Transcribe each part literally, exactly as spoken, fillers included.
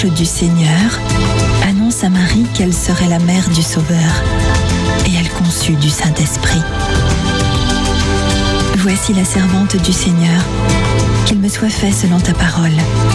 l'ange du Seigneur annonce à Marie qu'elle serait la mère du Sauveur, et elle conçut du Saint-Esprit. Voici la servante du Seigneur, qu'il me soit fait selon ta parole.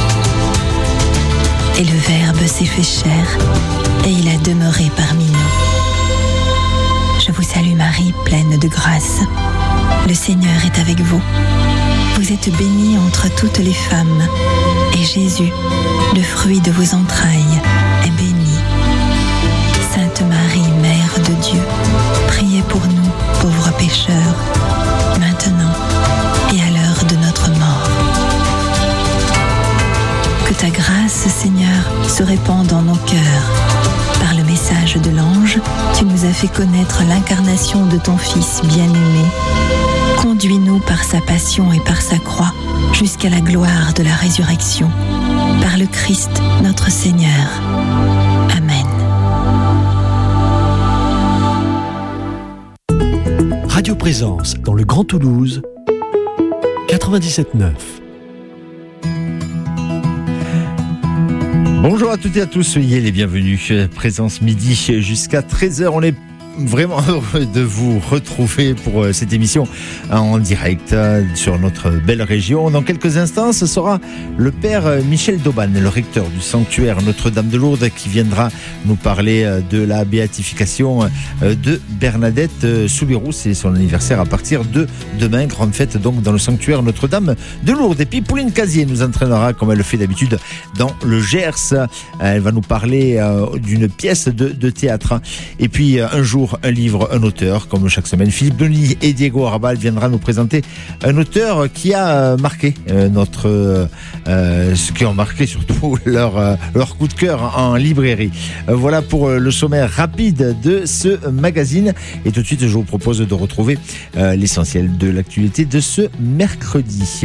Et le Verbe s'est fait chair, et il a demeuré parmi nous. Je vous salue Marie, pleine de grâce. Le Seigneur est avec vous. Vous êtes bénie entre toutes les femmes, et Jésus, le fruit de vos entrailles, est béni. Sainte Marie, Mère de Dieu, priez pour nous, pauvres pécheurs, maintenant et à l'heure de notre mort. Que ta grâce, Seigneur, se répande dans nos cœurs. Par le message de l'ange, tu nous as fait connaître l'incarnation de ton Fils bien-aimé. Conduis-nous par sa passion et par sa croix jusqu'à la gloire de la résurrection. Par le Christ, notre Seigneur. Amen. Radio Présence dans le Grand Toulouse, quatre-vingt-dix-sept neuf. Bonjour à toutes et à tous, soyez les bienvenus. Présence midi jusqu'à treize heures. On est vraiment heureux de vous retrouver pour cette émission en direct sur notre belle région. Dans quelques instants, ce sera le père Michel Dauban, le recteur du sanctuaire Notre-Dame de Lourdes, qui viendra nous parler de la béatification de Bernadette Soubirous. C'est son anniversaire à partir de demain. Grande fête donc dans le sanctuaire Notre-Dame de Lourdes. Et puis Pauline Casier nous entraînera, comme elle le fait d'habitude, dans le Gers. Elle va nous parler d'une pièce de, de théâtre. Et puis un jour, un livre, un auteur, comme chaque semaine. Philippe Denis et Diego Arbal viendra nous présenter un auteur qui a marqué notre, euh, ce qui a marqué surtout leur, euh, leur coup de cœur en librairie. Euh, voilà pour le sommaire rapide de ce magazine. Et tout de suite, je vous propose de retrouver euh, l'essentiel de l'actualité de ce mercredi.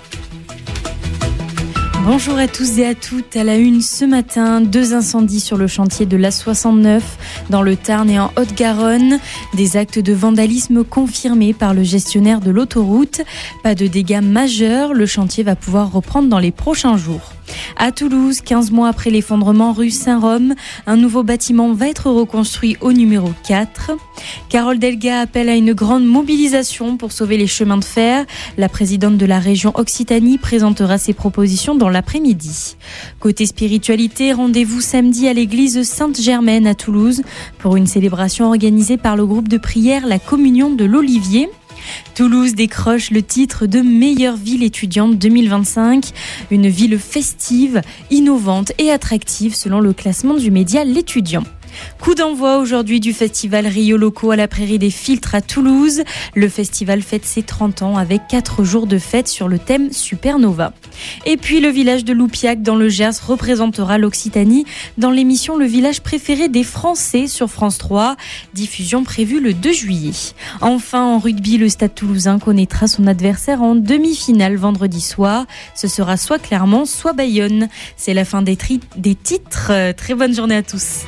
Bonjour à tous et à toutes. À la une ce matin, deux incendies sur le chantier de l'A soixante-neuf dans le Tarn et en Haute-Garonne. Des actes de vandalisme confirmés par le gestionnaire de l'autoroute. Pas de dégâts majeurs. Le chantier va pouvoir reprendre dans les prochains jours. À Toulouse, quinze mois après l'effondrement rue Saint-Rome, un nouveau bâtiment va être reconstruit au numéro quatre. Carole Delga appelle à une grande mobilisation pour sauver les chemins de fer. La présidente de la région Occitanie présentera ses propositions dans l'après-midi. Côté spiritualité, rendez-vous samedi à l'église Sainte-Germaine à Toulouse pour une célébration organisée par le groupe de prière La Communion de l'Olivier. Toulouse décroche le titre de meilleure ville étudiante deux mille vingt-cinq, une ville festive, innovante et attractive selon le classement du média L'Étudiant. Coup d'envoi aujourd'hui du festival Rio Loco à la Prairie des Filtres à Toulouse. Le festival fête ses trente ans avec quatre jours de fête sur le thème Supernova. Et puis le village de Loupiac dans le Gers représentera l'Occitanie dans l'émission Le village préféré des Français sur France trois. Diffusion prévue le deux juillet. Enfin en rugby, le Stade Toulousain connaîtra son adversaire en demi-finale vendredi soir. Ce sera soit Clermont, soit Bayonne. C'est la fin des, tri- des titres. Très bonne journée à tous.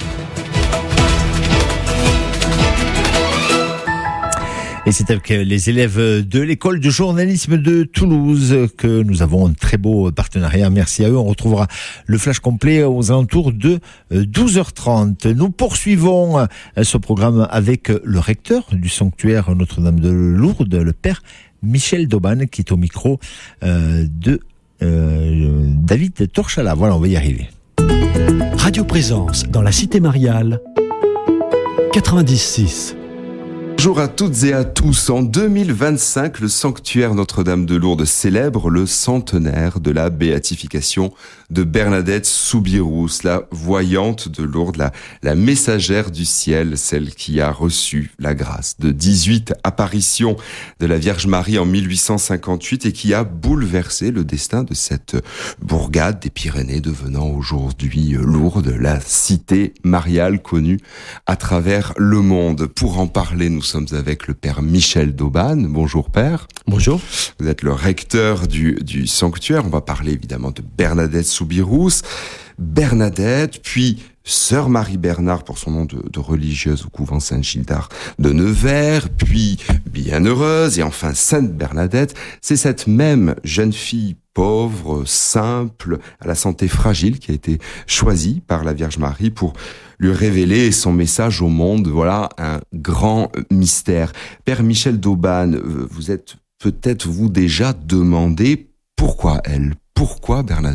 Et c'est avec les élèves de l'école de journalisme de Toulouse que nous avons un très beau partenariat. Merci à eux. On retrouvera le flash complet aux alentours de douze heures trente. Nous poursuivons ce programme avec le recteur du sanctuaire Notre-Dame de Lourdes, le père Michel Dauban, qui est au micro de euh, David Torchala. Voilà, on va y arriver. Radio Présence dans la Cité Mariale, quatre-vingt-dix-six. Bonjour à toutes et à tous. En deux mille vingt-cinq, le sanctuaire Notre-Dame de Lourdes célèbre le centenaire de la béatification de Bernadette Soubirous, la voyante de Lourdes, la, la messagère du ciel, celle qui a reçu la grâce de dix-huit apparitions de la Vierge Marie en mille huit cent cinquante-huit et qui a bouleversé le destin de cette bourgade des Pyrénées, devenant aujourd'hui Lourdes, la cité mariale connue à travers le monde. Pour en parler, nous sommes avec le père Michel Dauban. Bonjour père. Bonjour. Vous êtes le recteur du, du sanctuaire. On va parler évidemment de Bernadette Soubirous. Bernadette, puis Sœur Marie Bernard pour son nom de, de religieuse au couvent Saint-Gildard de Nevers, puis Bienheureuse et enfin Sainte Bernadette. C'est cette même jeune fille pauvre, simple, à la santé fragile qui a été choisie par la Vierge Marie pour lui révéler son message au monde. Voilà un grand mystère. Père Michel d'Aubagne, vous êtes peut-être vous déjà demandé pourquoi elle, pourquoi Bernadette ?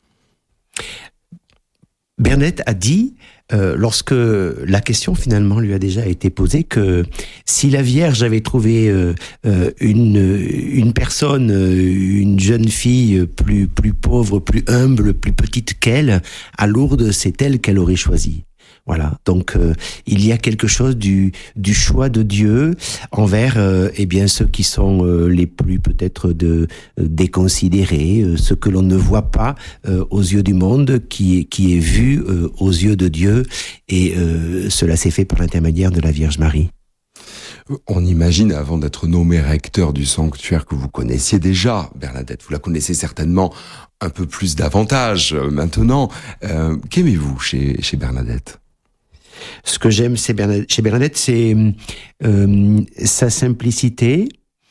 Bernadette a dit, euh, lorsque la question finalement lui a déjà été posée, que si la Vierge avait trouvé euh, euh, une une personne, une jeune fille plus plus pauvre, plus humble, plus petite qu'elle, à Lourdes, c'est elle qu'elle aurait choisie. Voilà, donc euh, il y a quelque chose du du choix de Dieu envers euh, eh bien ceux qui sont euh, les plus peut-être de euh, déconsidérés, euh, ceux que l'on ne voit pas euh, aux yeux du monde, qui est qui est vu euh, aux yeux de Dieu, et euh, cela s'est fait par l'intermédiaire de la Vierge Marie. On imagine, avant d'être nommé recteur du sanctuaire, que vous connaissiez déjà Bernadette. Vous la connaissez certainement un peu plus davantage euh, maintenant. Euh, qu'aimez-vous chez chez Bernadette ? Ce que j'aime chez Bernadette, chez Bernadette, c'est euh, sa simplicité,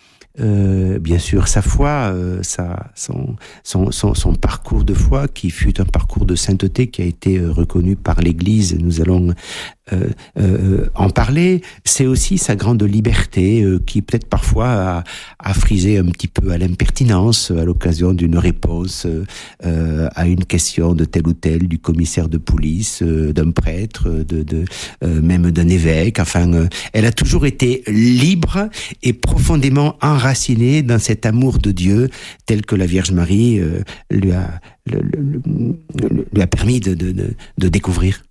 euh, bien sûr sa foi, euh, sa, son, son, son, son parcours de foi qui fut un parcours de sainteté qui a été euh, reconnu par l'Église. Nous allons euh, euh, en parler. C'est aussi sa grande liberté euh, qui peut-être parfois a, a frisé un petit peu à l'impertinence à l'occasion d'une réponse euh, à une question de tel ou tel, du commissaire de police, euh, d'un prêtre, de, de euh, même d'un évêque. Enfin, euh, elle a toujours été libre et profondément enracinée dans cet amour de Dieu tel que la Vierge Marie euh, lui a le, le, le, lui a permis de, de, de, de découvrir.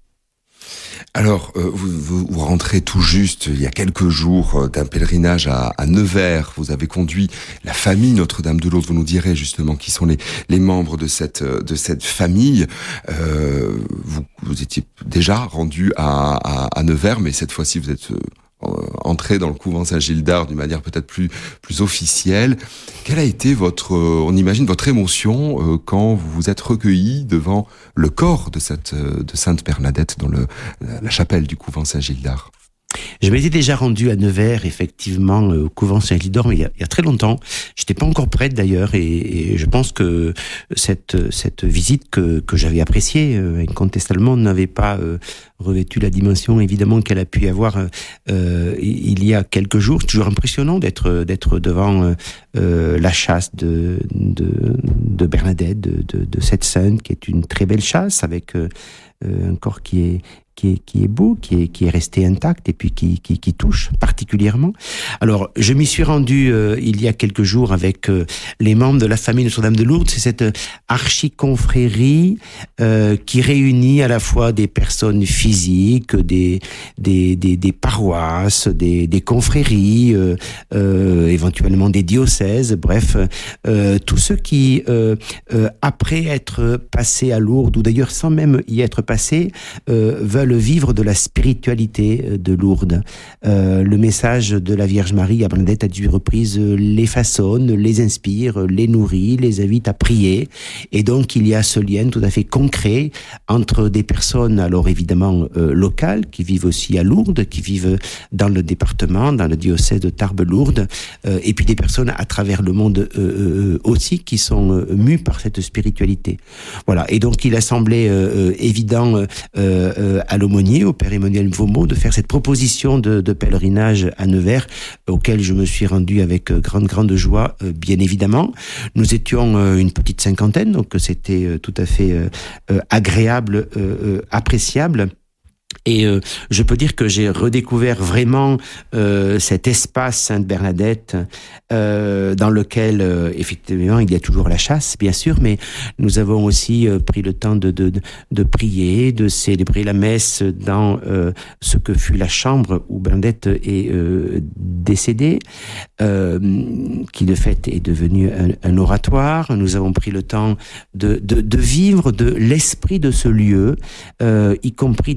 Alors, euh, vous, vous rentrez tout juste, il y a quelques jours, euh, d'un pèlerinage à, à Nevers. Vous avez conduit la famille Notre-Dame de Lourdes. Vous nous direz justement qui sont les, les membres de cette, de cette famille. Euh, vous, vous étiez déjà rendu à, à, à Nevers, mais cette fois-ci, vous êtes... Euh, entré dans le couvent Saint-Gildard d'une manière peut-être plus plus officielle. Quelle a été votre, euh, on imagine votre émotion euh, quand vous vous êtes recueilli devant le corps de cette euh, de Sainte Bernadette dans le la, la chapelle du couvent Saint-Gildard? Je m'étais déjà rendu à Nevers, effectivement, au couvent Saint-Gildard, mais il y a, il y a très longtemps. J'étais pas encore prête d'ailleurs, et, et je pense que cette cette visite que que j'avais appréciée, euh, incontestablement, n'avait pas euh, revêtu la dimension évidemment qu'elle a pu avoir euh, il y a quelques jours. C'est toujours impressionnant d'être d'être devant euh, la châsse de de de Bernadette, de, de de cette sainte qui est une très belle châsse avec euh, un corps qui est qui est qui est beau, qui est qui est resté intact et puis qui qui qui touche particulièrement. Alors, je m'y suis rendu euh, il y a quelques jours avec euh, les membres de la famille Notre-Dame de Lourdes. C'est cette archiconfrérie euh, qui réunit à la fois des personnes physiques, des des des, des paroisses, des des confréries, euh, euh, éventuellement des diocèses. Bref, euh, tous ceux qui euh, euh, après être passés à Lourdes, ou d'ailleurs sans même y être passés, euh, veulent vivre de la spiritualité de Lourdes. Euh, le message de la Vierge Marie à Bernadette à dix reprises les façonne, les inspire, les nourrit, les invite à prier. Et donc il y a ce lien tout à fait concret entre des personnes, alors évidemment euh, locales, qui vivent aussi à Lourdes, qui vivent dans le département, dans le diocèse de Tarbes-Lourdes, euh, et puis des personnes à travers le monde euh, euh, aussi qui sont euh, mues par cette spiritualité. Voilà. Et donc il a semblé euh, évident euh, euh, à l'aumônier, au Père Emmanuel Vaumeau, de faire cette proposition de, de pèlerinage à Nevers, auquel je me suis rendu avec grande, grande joie, euh, bien évidemment. Nous étions euh, une petite cinquantaine, donc c'était euh, tout à fait euh, euh, agréable, euh, euh, appréciable. Et euh, je peux dire que j'ai redécouvert vraiment euh, cet espace Sainte Bernadette euh, dans lequel euh, effectivement il y a toujours la chasse bien sûr, mais nous avons aussi euh, pris le temps de, de de prier, de célébrer la messe dans euh, ce que fut la chambre où Bernadette est euh, décédée, euh, qui de fait est devenu un, un oratoire. Nous avons pris le temps de de, de vivre de l'esprit de ce lieu, euh, y compris dans les jardins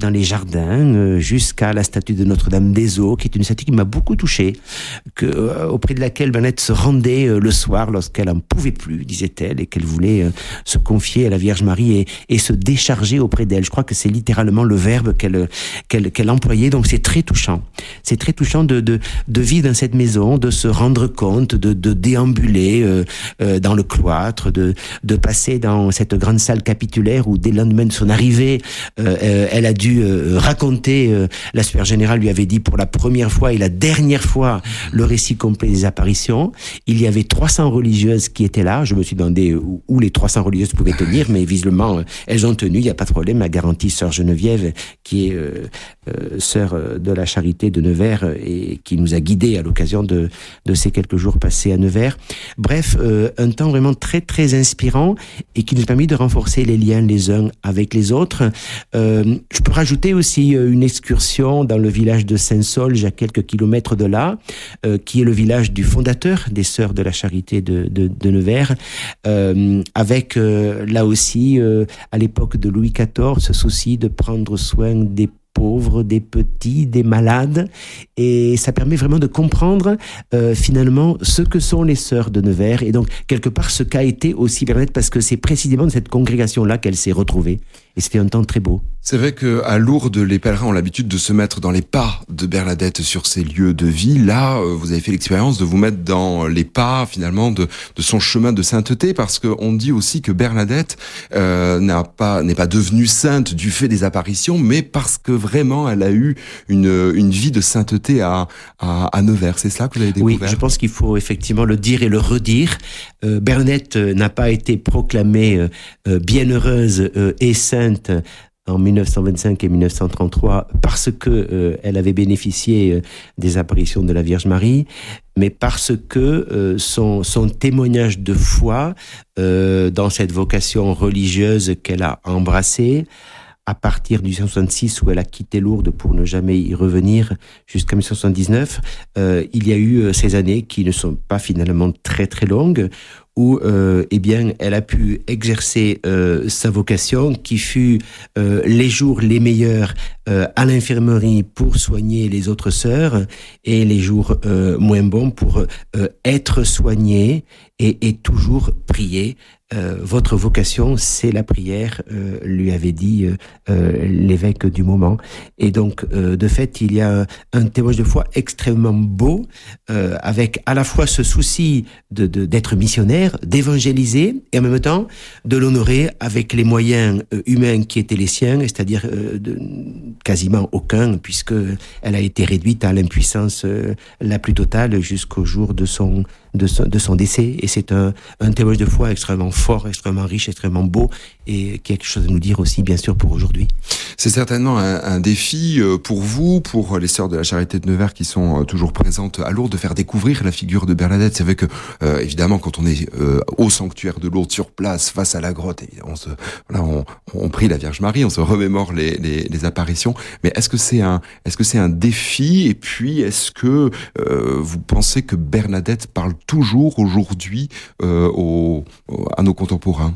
jardin euh, jusqu'à la statue de Notre-Dame des Eaux, qui est une statue qui m'a beaucoup touché, que, euh, auprès de laquelle Bernadette se rendait euh, le soir lorsqu'elle en pouvait plus, disait-elle, et qu'elle voulait euh, se confier à la Vierge Marie et, et se décharger auprès d'elle. Je crois que c'est littéralement le verbe qu'elle qu'elle, qu'elle employait, donc c'est très touchant. C'est très touchant de, de, de vivre dans cette maison, de se rendre compte, de, de déambuler euh, euh, dans le cloître, de, de passer dans cette grande salle capitulaire où dès le lendemain de son arrivée, euh, euh, elle a dû euh, raconter, euh, la supérieure générale lui avait dit pour la première fois et la dernière fois le récit complet des apparitions. Il y avait trois cents religieuses qui étaient là. Je me suis demandé où, où les trois cents religieuses pouvaient tenir, mais visiblement euh, elles ont tenu, il n'y a pas de problème, a garanti sœur Geneviève, qui est euh, euh, sœur de la Charité de Nevers et qui nous a guidés à l'occasion de, de ces quelques jours passés à Nevers. Bref, euh, un temps vraiment très très inspirant et qui nous a permis de renforcer les liens les uns avec les autres. Euh, je peux rajouter aussi une excursion dans le village de Saint-Saulge, à quelques kilomètres de là, euh, qui est le village du fondateur des Sœurs de la Charité de, de, de Nevers, euh, avec euh, là aussi, euh, à l'époque de Louis quatorze, ce souci de prendre soin des pauvres, des petits, des malades, et ça permet vraiment de comprendre euh, finalement ce que sont les sœurs de Nevers, et donc quelque part ce qu'a été aussi Bernadette, parce que c'est précisément de cette congrégation-là qu'elle s'est retrouvée, et c'était un temps très beau. C'est vrai qu'à Lourdes, les pèlerins ont l'habitude de se mettre dans les pas de Bernadette sur ces lieux de vie. Là, vous avez fait l'expérience de vous mettre dans les pas, finalement, de, de son chemin de sainteté, parce qu'on dit aussi que Bernadette euh, n'a pas, n'est pas devenue sainte du fait des apparitions, mais parce que vraiment, elle a eu une, une vie de sainteté à, à, à Nevers. C'est cela que vous avez découvert? Oui, je pense qu'il faut effectivement le dire et le redire. Euh, Bernadette n'a pas été proclamée euh, euh, bienheureuse euh, et sainte en mille neuf cent vingt-cinq et mille neuf cent trente-trois parce que euh, elle avait bénéficié euh, des apparitions de la Vierge Marie, mais parce que euh, son, son témoignage de foi euh, dans cette vocation religieuse qu'elle a embrassée à partir du mille neuf cent soixante-six où elle a quitté Lourdes pour ne jamais y revenir jusqu'à mille neuf cent soixante-dix-neuf, euh, il y a eu euh, ces années qui ne sont pas finalement très très longues, où euh, eh bien elle a pu exercer euh, sa vocation qui fut euh, les jours les meilleurs euh, à l'infirmerie pour soigner les autres sœurs et les jours euh, moins bons pour euh, être soignée et, et toujours prier. Euh, votre vocation, c'est la prière, euh, lui avait dit euh, euh, l'évêque du moment. Et donc, euh, de fait, il y a un témoignage de foi extrêmement beau, euh, avec à la fois ce souci de, de, d'être missionnaire, d'évangéliser, et en même temps de l'honorer avec les moyens euh, humains qui étaient les siens, c'est-à-dire euh, de, quasiment aucun, puisque elle a été réduite à l'impuissance euh, la plus totale jusqu'au jour de son de son, de son décès. Et c'est un, un témoignage de foi extrêmement fort, extrêmement riche, extrêmement beau, et qui a quelque chose à nous dire aussi, bien sûr, pour aujourd'hui. C'est certainement un, un défi pour vous, pour les Sœurs de la Charité de Nevers qui sont toujours présentes à Lourdes, de faire découvrir la figure de Bernadette. C'est vrai que, euh, évidemment, quand on est euh, au sanctuaire de Lourdes, sur place, face à la grotte, on se, voilà, on, on prie la Vierge Marie, on se remémore les, les, les apparitions. Mais est-ce que c'est un, est-ce que c'est un défi? Et puis, est-ce que euh, vous pensez que Bernadette parle toujours aujourd'hui euh, aux, à nos contemporains?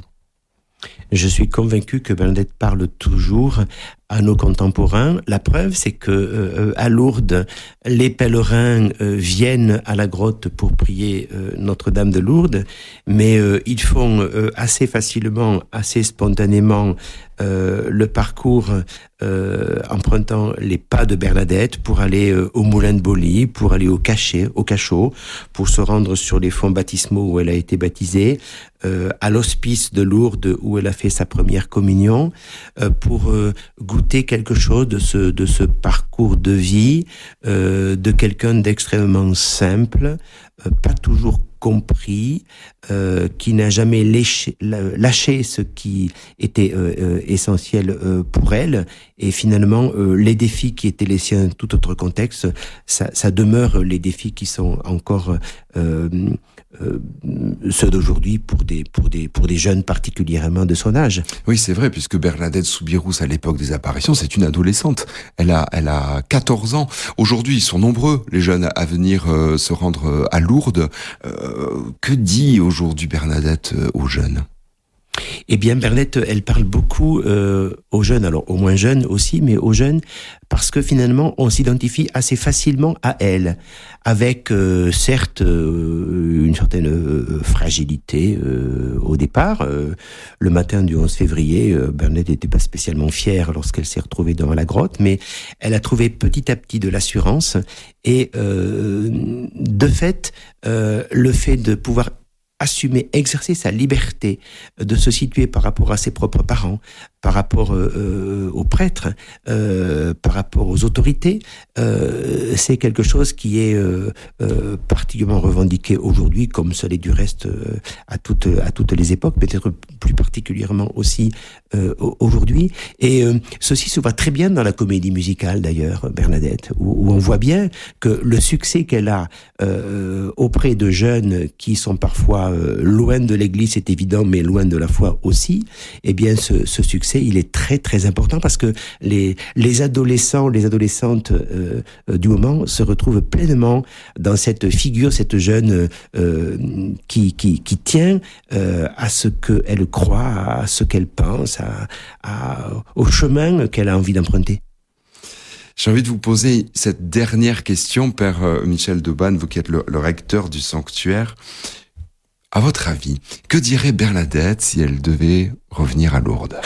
Je suis convaincu que Bernadette parle toujours à nos contemporains. La preuve, c'est que euh, à Lourdes, les pèlerins euh, viennent à la grotte pour prier euh, Notre-Dame de Lourdes, mais euh, ils font euh, assez facilement, assez spontanément euh, le parcours euh, empruntant les pas de Bernadette pour aller euh, au Moulin de Boly, pour aller au cachet, au cachot, pour se rendre sur les fonts baptismaux où elle a été baptisée, euh, à l'hospice de Lourdes où elle a fait sa première communion, euh, pour euh, goûter quelque chose de ce de ce parcours de vie euh, de quelqu'un d'extrêmement simple, euh, pas toujours compris, euh, qui n'a jamais lâché, lâché ce qui était euh, euh, essentiel euh, pour elle, et finalement euh, les défis qui étaient les siens, tout autre contexte, ça, ça demeure les défis qui sont encore euh, euh, ceux d'aujourd'hui pour des pour des pour des jeunes particulièrement de son âge. Oui, c'est vrai, puisque Bernadette Soubirous, à l'époque des apparitions, c'est une adolescente. Elle a elle a quatorze ans. Aujourd'hui, ils sont nombreux les jeunes à venir euh, se rendre à Lourdes. Euh, que dit aujourd'hui Bernadette aux jeunes? Eh bien, Bernadette, elle parle beaucoup euh, aux jeunes, alors aux moins jeunes aussi, mais aux jeunes, parce que finalement, on s'identifie assez facilement à elle, avec euh, certes euh, une certaine euh, fragilité euh, au départ. Euh, le matin du onze février, euh, Bernadette n'était pas spécialement fière lorsqu'elle s'est retrouvée dans la grotte, mais elle a trouvé petit à petit de l'assurance et euh, de fait, euh, le fait de pouvoir assumer, exercer sa liberté de se situer par rapport à ses propres parents, par rapport euh, aux prêtres, euh, par rapport aux autorités, euh, c'est quelque chose qui est euh, euh, particulièrement revendiqué aujourd'hui, comme ça l'est du reste euh, à toutes à toutes les époques, peut-être plus particulièrement aussi euh, aujourd'hui. Et euh, ceci se voit très bien dans la comédie musicale d'ailleurs, Bernadette, où, où on voit bien que le succès qu'elle a euh, auprès de jeunes qui sont parfois euh, loin de l'Église, c'est évident, mais loin de la foi aussi, eh bien ce, ce succès il est très très important parce que les les adolescents, les adolescentes euh, euh, du moment se retrouvent pleinement dans cette figure, cette jeune euh, qui qui qui tient euh, à ce qu'elle croit, à ce qu'elle pense, à, à au chemin qu'elle a envie d'emprunter. J'ai envie de vous poser cette dernière question, Père Michel Dauban, vous qui êtes le, le recteur du sanctuaire. À votre avis, que dirait Bernadette si elle devait revenir à Lourdes?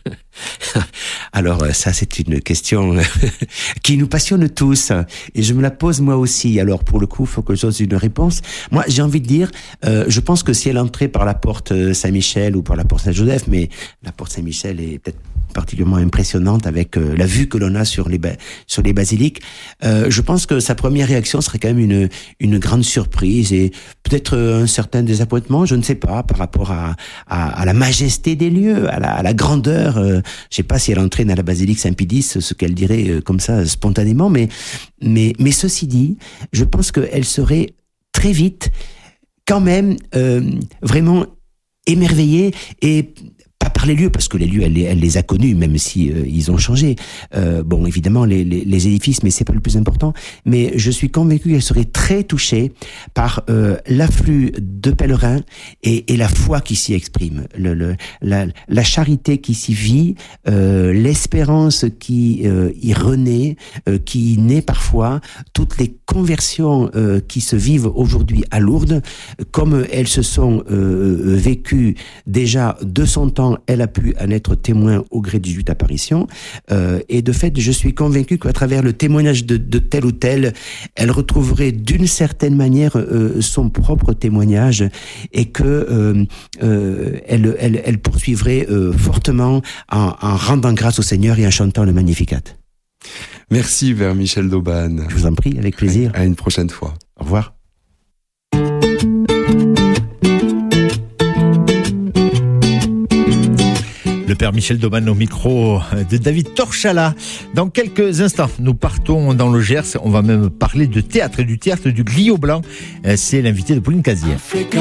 Alors ça, c'est une question qui nous passionne tous et je me la pose moi aussi. Alors pour le coup, il faut que j'ose une réponse. Moi, j'ai envie de dire, euh, je pense que si elle entrait par la porte Saint-Michel ou par la porte Saint-Joseph, mais la porte Saint-Michel est peut-être particulièrement impressionnante avec euh, la vue que l'on a sur les ba- sur les basiliques. Euh, je pense que sa première réaction serait quand même une une grande surprise et peut-être un certain désappointement, je ne sais pas, par rapport à à, à la majesté des lieux, à la, à la grandeur. Euh, je sais pas si elle entrait dans la basilique Saint-Pédis, ce qu'elle dirait euh, comme ça spontanément, mais mais mais ceci dit, je pense qu'elle serait très vite quand même euh, vraiment émerveillée et pas par les lieux, parce que les lieux, elle les, elle les a connus, même si euh, ils ont changé. Euh, bon, évidemment, les, les, les édifices, mais c'est pas le plus important. Mais je suis convaincu qu'elle serait très touchée par euh, l'afflux de pèlerins et, et la foi qui s'y exprime, le, le, la, la charité qui s'y vit, euh, l'espérance qui euh, y renaît, euh, qui naît parfois, toutes les conversions euh, qui se vivent aujourd'hui à Lourdes, comme elles se sont euh, vécues déjà de son temps. Elle a pu en être témoin au gré des huit apparitions. Euh, et de fait, je suis convaincu qu'à travers le témoignage de, de tel ou tel, elle retrouverait d'une certaine manière euh, son propre témoignage et que euh, euh, elle, elle, elle poursuivrait euh, fortement en, en rendant grâce au Seigneur et en chantant le Magnificat. Merci, Père Michel Dauban. Je vous en prie, avec plaisir. À une prochaine fois. Au revoir. Le Père Michel Dauban au micro de David Torchala. Dans quelques instants, nous partons dans le Gers. On va même parler de théâtre et du théâtre du Griot Blanc. C'est l'invité de Pauline Casier.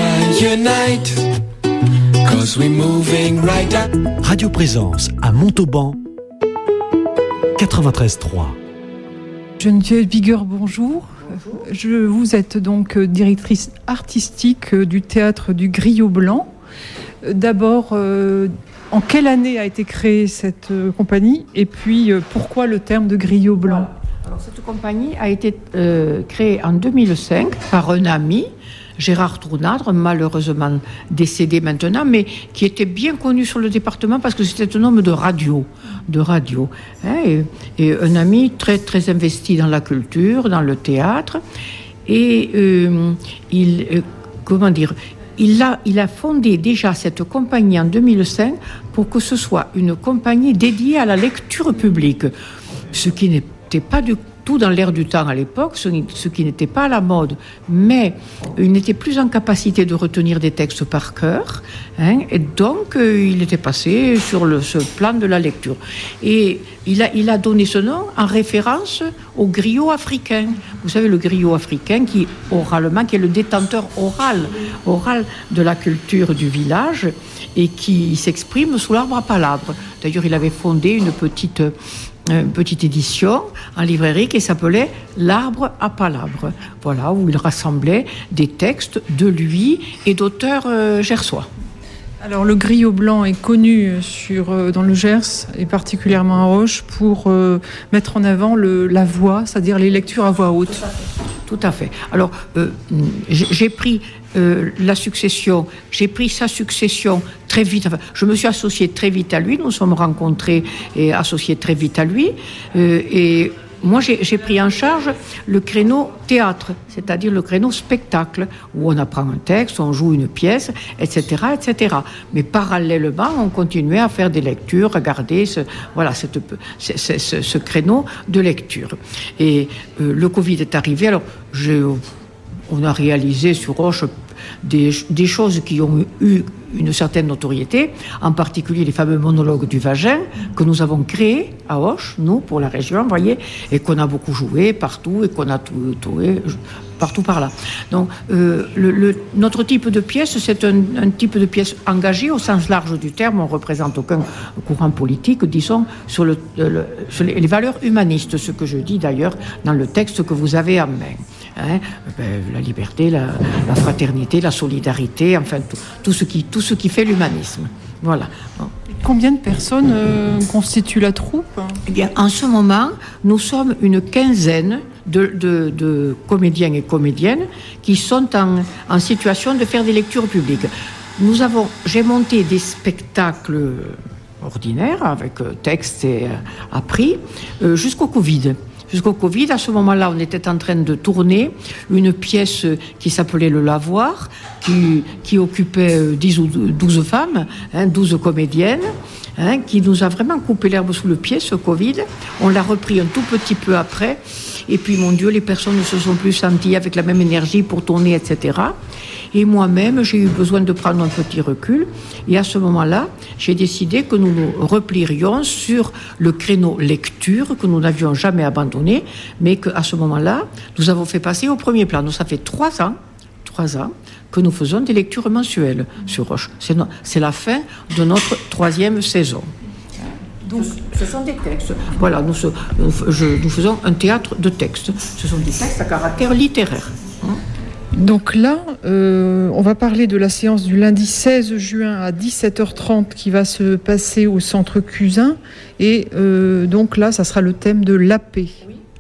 Radio Présence à Montauban, quatre-vingt-treize trois. Geneviève Bigueur, bonjour. bonjour. Je, vous êtes donc directrice artistique du théâtre du Griot Blanc. D'abord, euh, en quelle année a été créée cette euh, compagnie et puis euh, pourquoi le terme de Griot Blanc? Voilà. Alors, cette compagnie a été euh, créée en deux mille cinq par un ami, Gérard Tournadre, malheureusement décédé maintenant, mais qui était bien connu sur le département parce que c'était un homme de radio, de radio, hein, et, et un ami très très investi dans la culture, dans le théâtre, et euh, il, euh, comment dire, il a, il a fondé déjà cette compagnie en deux mille cinq pour que ce soit une compagnie dédiée à la lecture publique, ce qui n'était pas du tout dans l'air du temps à l'époque, ce, ce qui n'était pas à la mode, mais il n'était plus en capacité de retenir des textes par cœur, hein, et donc euh, il était passé sur le, ce plan de la lecture. Et il a, il a donné ce nom en référence au griot africain. Vous savez, le griot africain qui, oralement, qui est le détenteur oral, oral de la culture du village et qui s'exprime sous l'arbre à palabres. D'ailleurs, il avait fondé une petite... une petite édition en librairie qui s'appelait L'Arbre à Palabres. Voilà, où il rassemblait des textes de lui et d'auteurs euh, gersois. Alors le griot blanc est connu sur, dans le Gers et particulièrement à Auch pour euh, mettre en avant le, la voix, c'est-à-dire les lectures à voix haute. Tout à fait. Alors euh, j'ai pris euh, la succession, j'ai pris sa succession très vite. Enfin, je me suis associée très vite à lui. Nous nous sommes rencontrés et associés très vite à lui. Euh, et Moi, j'ai, j'ai pris en charge le créneau théâtre, c'est-à-dire le créneau spectacle, où on apprend un texte, on joue une pièce, et cetera, et cetera. Mais parallèlement, on continuait à faire des lectures, regarder ce, voilà, cette, ce, ce, ce créneau de lecture. Et euh, le Covid est arrivé, alors j'ai, on a réalisé sur Auch des, des choses qui ont eu une certaine notoriété, en particulier les fameux monologues du vagin que nous avons créés à Auch, nous, pour la région, vous voyez, et qu'on a beaucoup joué partout, et qu'on a tout, tout et, partout par là. Donc, euh, le, le, notre type de pièce, c'est un, un type de pièce engagée au sens large du terme. On ne représente aucun courant politique, disons, sur, le, le, sur les, les valeurs humanistes, ce que je dis d'ailleurs dans le texte que vous avez en main. Hein, ben, la liberté, la, la fraternité, la solidarité, enfin tout, tout, ce qui, tout ce qui fait l'humanisme. Voilà. Bon. Combien de personnes euh, constituent la troupe ? Eh bien, en ce moment, nous sommes une quinzaine de, de, de comédiens et comédiennes qui sont en, en situation de faire des lectures publiques. Nous avons, j'ai monté des spectacles ordinaires avec euh, texte et euh, appris euh, jusqu'au Covid. Jusqu'au Covid, à ce moment-là, on était en train de tourner une pièce qui s'appelait Le Lavoir, qui, qui occupait dix ou douze femmes, hein, douze comédiennes, hein, qui nous a vraiment coupé l'herbe sous le pied, ce Covid. On l'a repris un tout petit peu après. Et puis, mon Dieu, les personnes ne se sont plus senties avec la même énergie pour tourner, et cetera. Et moi-même, j'ai eu besoin de prendre un petit recul. Et à ce moment-là, j'ai décidé que nous nous replierions sur le créneau lecture que nous n'avions jamais abandonné, mais qu'à ce moment-là, nous avons fait passer au premier plan. Donc, ça fait trois ans, trois ans que nous faisons des lectures mensuelles sur Auch. C'est, no- c'est la fin de notre troisième saison. Donc, ce sont des textes. Voilà, nous, nous, je, nous faisons un théâtre de textes. Ce sont des textes à caractère littéraire. Hein. Donc là, euh, on va parler de la séance du lundi seize juin à dix-sept heures trente qui va se passer au centre Cusin. Et euh, donc là, ça sera le thème de la paix.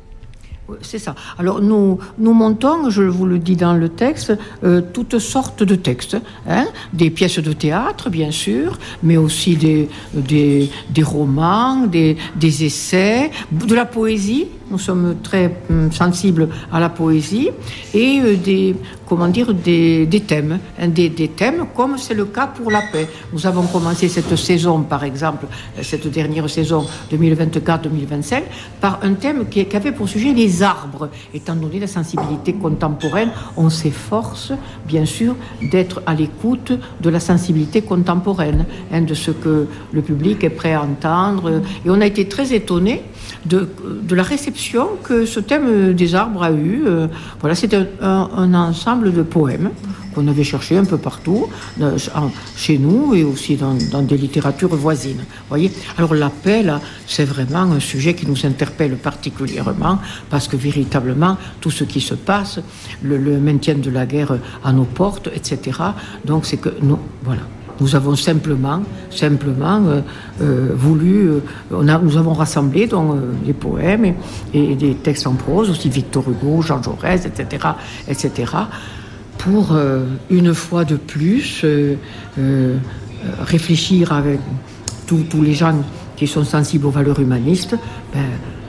C'est ça. Alors nous, nous montons, je vous le dis dans le texte, euh, toutes sortes de textes, hein, des pièces de théâtre bien sûr, mais aussi des, des, des romans, des, des essais, de la poésie. Nous sommes très hum, sensibles à la poésie et euh, des, comment dire, des, des thèmes, hein, des, des thèmes comme c'est le cas pour la paix. Nous avons commencé cette saison, par exemple, cette dernière saison deux mille vingt-quatre deux mille vingt-cinq, par un thème qui, qui avait pour sujet les arbres. Étant donné la sensibilité contemporaine, on s'efforce, bien sûr, d'être à l'écoute de la sensibilité contemporaine, hein, de ce que le public est prêt à entendre. Et on a été très étonnés de, de la réception que ce thème des arbres a eu. Euh, voilà, c'était un, un, un ensemble de poèmes qu'on avait cherché un peu partout, euh, chez nous et aussi dans, dans des littératures voisines. Voyez. Alors la paix, là, c'est vraiment un sujet qui nous interpelle particulièrement parce que véritablement, tout ce qui se passe, le, le maintien de la guerre à nos portes, et cetera. Donc c'est que nous, voilà. Nous avons simplement, simplement euh, euh, voulu, euh, on a, nous avons rassemblé donc, euh, des poèmes et, et des textes en prose, aussi Victor Hugo, Jean Jaurès, et cetera, et cetera, pour euh, une fois de plus euh, euh, réfléchir avec tous les gens qui sont sensibles aux valeurs humanistes ben,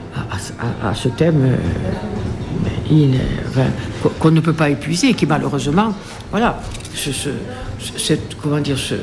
à, à, à ce thème euh, il, enfin, qu'on ne peut pas épuiser, qui malheureusement, voilà, ce, ce, cette, comment dire, ce,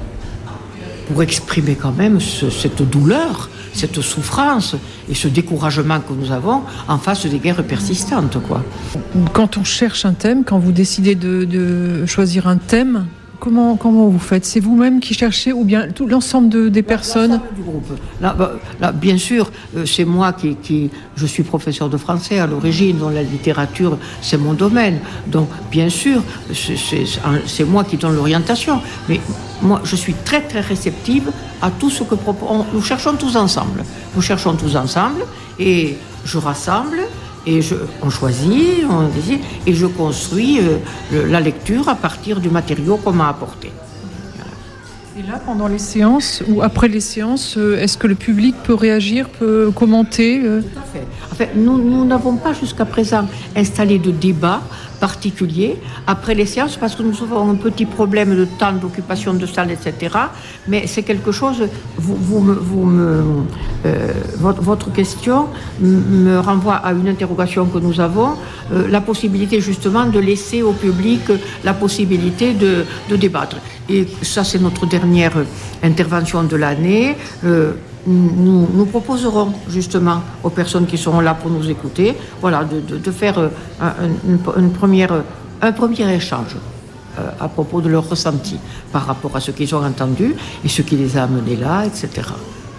pour exprimer quand même ce, cette douleur, cette souffrance et ce découragement que nous avons en face des guerres persistantes, quoi. Quand on cherche un thème, quand vous décidez de, de choisir un thème, Comment, comment vous faites ? C'est vous-même qui cherchez ou bien tout l'ensemble de, des personnes ? L'ensemble du groupe. Là, bah, là, bien sûr, euh, c'est moi qui, qui... Je suis professeur de français à l'origine, donc la littérature, c'est mon domaine. Donc, bien sûr, c'est, c'est, c'est moi qui donne l'orientation. Mais moi, je suis très, très réceptive à tout ce que propose... Nous cherchons tous ensemble. Nous cherchons tous ensemble et je rassemble... Et je, on choisit, on décide, et je construis euh, le, la lecture à partir du matériau qu'on m'a apporté. Voilà. Et là, pendant les séances ou après les séances, est-ce que le public peut réagir, peut commenter euh... Tout à fait. En fait, nous, nous n'avons pas jusqu'à présent installé de débat particulier après les séances parce que nous avons un petit problème de temps d'occupation de salle, et cetera. Mais c'est quelque chose, vous, vous me, vous me, euh, votre, votre question me renvoie à une interrogation que nous avons, euh, la possibilité justement de laisser au public la possibilité de, de débattre. Et ça, c'est notre dernière intervention de l'année. Euh, Nous, nous proposerons justement aux personnes qui seront là pour nous écouter, voilà, de, de, de faire un, une, une première, un premier échange euh, à propos de leur ressenti par rapport à ce qu'ils ont entendu et ce qui les a amenés là, et cetera.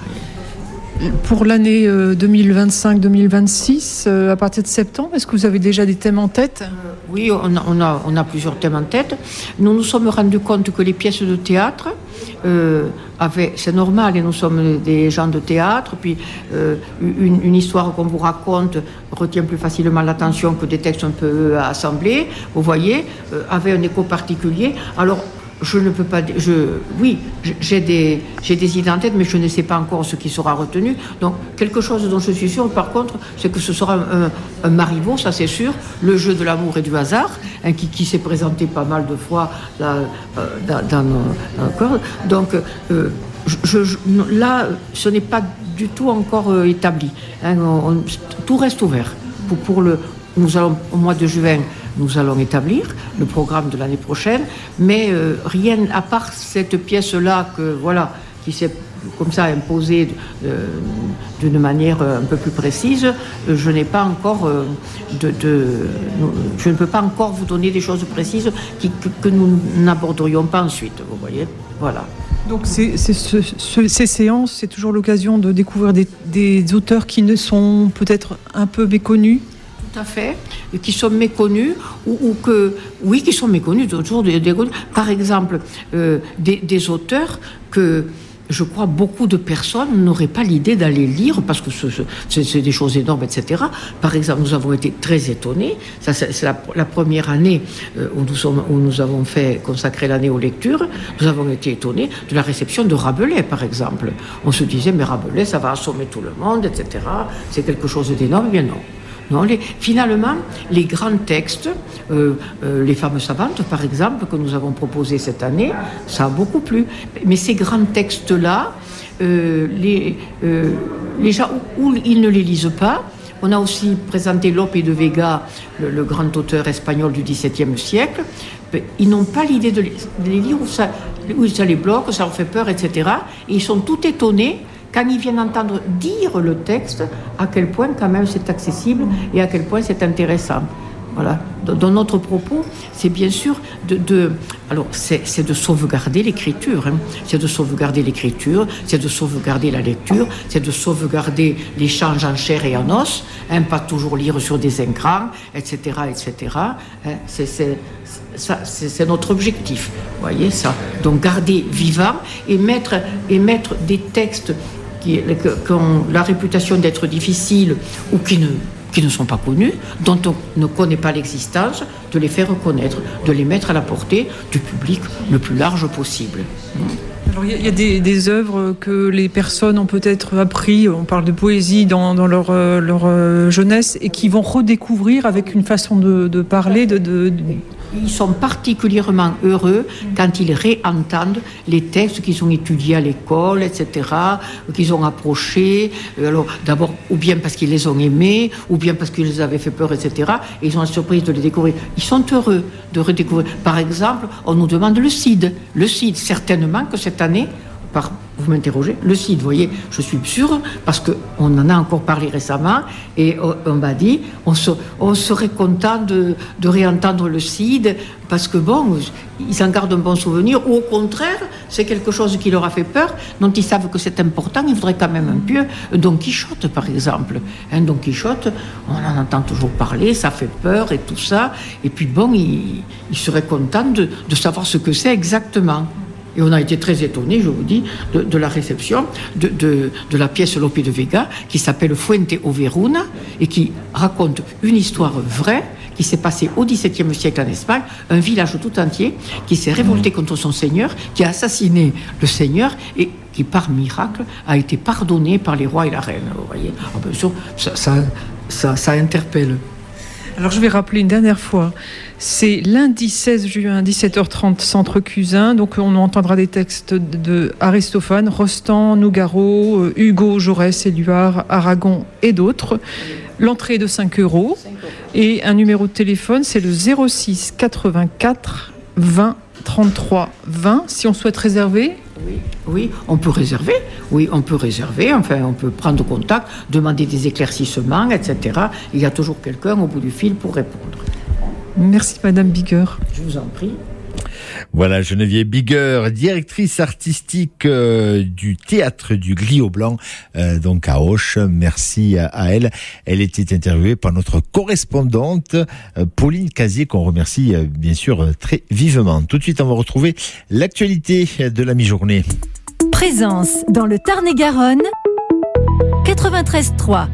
Pour l'année deux mille vingt-cinq deux mille vingt-six, euh, à partir de septembre, est-ce que vous avez déjà des thèmes en tête ? euh, Oui, on a, on, a, on a plusieurs thèmes en tête. Nous nous sommes rendus compte que les pièces de théâtre euh, avaient, c'est normal, et nous sommes des gens de théâtre, puis euh, une, une histoire qu'on vous raconte retient plus facilement l'attention que des textes un peu assemblés, vous voyez, euh, avait un écho particulier. Alors, je ne peux pas... Je, oui, j'ai des, j'ai des idées en tête, mais je ne sais pas encore ce qui sera retenu. Donc, quelque chose dont je suis sûre, par contre, c'est que ce sera un, un Marivaux, ça c'est sûr, le jeu de l'amour et du hasard, hein, qui, qui s'est présenté pas mal de fois là, euh, dans, dans, nos, dans nos corps. Donc, euh, je, je, là, ce n'est pas du tout encore euh, établi. Hein, on, on, tout reste ouvert. Pour, pour le, nous allons, au mois de juin, nous allons établir le programme de l'année prochaine, mais euh, rien à part cette pièce-là que voilà, qui s'est comme ça imposée euh, d'une manière un peu plus précise, je n'ai pas encore euh, de, de, je ne peux pas encore vous donner des choses précises qui, que, que nous n'aborderions pas ensuite. Vous voyez, voilà. Donc c'est, c'est ce, ce, ces séances, c'est toujours l'occasion de découvrir des, des auteurs qui ne sont peut-être un peu méconnus. Tout à fait, qui sont méconnus ou, ou que, oui, qui sont méconnus, toujours des, des, par exemple, euh, des, des auteurs que je crois beaucoup de personnes n'auraient pas l'idée d'aller lire parce que ce, ce, c'est, c'est des choses énormes, et cetera. Par exemple, nous avons été très étonnés. Ça, c'est, c'est la, la première année euh, où, nous sommes, où nous avons fait consacrer l'année aux lectures. Nous avons été étonnés de la réception de Rabelais, par exemple. On se disait, mais Rabelais, ça va assommer tout le monde, et cetera. C'est quelque chose d'énorme. Bien non. Non, les, finalement, les grands textes, euh, euh, les femmes savantes, par exemple, que nous avons proposés cette année, ça a beaucoup plu. Mais ces grands textes-là, euh, les, euh, les gens, ou, ou ils ne les lisent pas. On a aussi présenté Lope de Vega, le, le grand auteur espagnol du dix-septième siècle. Ils n'ont pas l'idée de les, de les lire, où ça, où ça les bloque, ça leur fait peur, et cetera. Et ils sont tout étonnés quand ils viennent entendre dire le texte, à quel point quand même c'est accessible et à quel point c'est intéressant. Voilà. Dans notre propos, c'est bien sûr de, de alors c'est, c'est de sauvegarder l'écriture, hein. C'est de sauvegarder l'écriture, c'est de sauvegarder la lecture, c'est de sauvegarder l'échange en chair et en os, hein, pas toujours lire sur des écrans, et cetera, et cetera. Hein. C'est, c'est, ça, c'est, c'est notre objectif, vous voyez ça. Donc garder vivant et mettre et mettre des textes qui, qui ont la réputation d'être difficiles ou qui ne qui ne sont pas connus, dont on ne connaît pas l'existence, de les faire connaître, de les mettre à la portée du public le plus large possible. Alors il y a, y a des, des œuvres que les personnes ont peut-être appris, on parle de poésie dans, dans leur, euh, leur euh, jeunesse, et qui vont redécouvrir avec une façon de, de parler, de, de, de... Ils sont particulièrement heureux quand ils réentendent les textes qu'ils ont étudiés à l'école, et cetera, qu'ils ont approchés. Alors, d'abord, ou bien parce qu'ils les ont aimés, ou bien parce qu'ils les avaient fait peur, et cetera. Et ils ont la surprise de les découvrir. Ils sont heureux de redécouvrir. Par exemple, on nous demande le Cid. Le Cid, certainement que cette année, par, vous m'interrogez, le Cid, vous voyez, je suis sûre, parce qu'on en a encore parlé récemment, et on, on m'a dit, on, se, on serait content de, de réentendre le Cid, parce que bon, ils en gardent un bon souvenir, ou au contraire, c'est quelque chose qui leur a fait peur, dont ils savent que c'est important, ils voudraient quand même un peu. Don Quichotte, par exemple. Hein, Don Quichotte, on en entend toujours parler, ça fait peur et tout ça, et puis bon, ils, ils seraient contents de, de savoir ce que c'est exactement. Et on a été très étonnés, je vous dis, de, de la réception de, de, de la pièce Lope de Vega, qui s'appelle Fuente o Veruna, et qui raconte une histoire vraie, qui s'est passé au XVIIe siècle en Espagne, un village tout entier qui s'est révolté contre son seigneur, qui a assassiné le seigneur et qui, par miracle, a été pardonné par les rois et la reine. Vous voyez, alors, bien sûr, ça, ça, ça, ça interpelle. Alors je vais rappeler une dernière fois, c'est lundi seize juin, dix-sept heures trente, Centre Cusin, donc on entendra des textes de Aristophane, Rostand, Nougaro, Hugo, Jaurès, Éluard, Aragon et d'autres. L'entrée est de cinq euros et un numéro de téléphone, c'est le zéro six quatre-vingt-quatre vingt trente-trois vingt si on souhaite réserver. Oui, oui, on peut réserver. Oui, on peut réserver. Enfin, on peut prendre contact, demander des éclaircissements, et cetera. Il y a toujours quelqu'un au bout du fil pour répondre. Merci Madame Bigger. Je vous en prie. Voilà, Geneviève Bigger, directrice artistique euh, du théâtre du Griot Blanc, euh, donc à Auch. Merci à, à elle. Elle était interviewée par notre correspondante euh, Pauline Casier, qu'on remercie euh, bien sûr euh, très vivement. Tout de suite, on va retrouver l'actualité de la mi-journée. Présence dans le Tarn-et-Garonne, quatre-vingt-treize trois.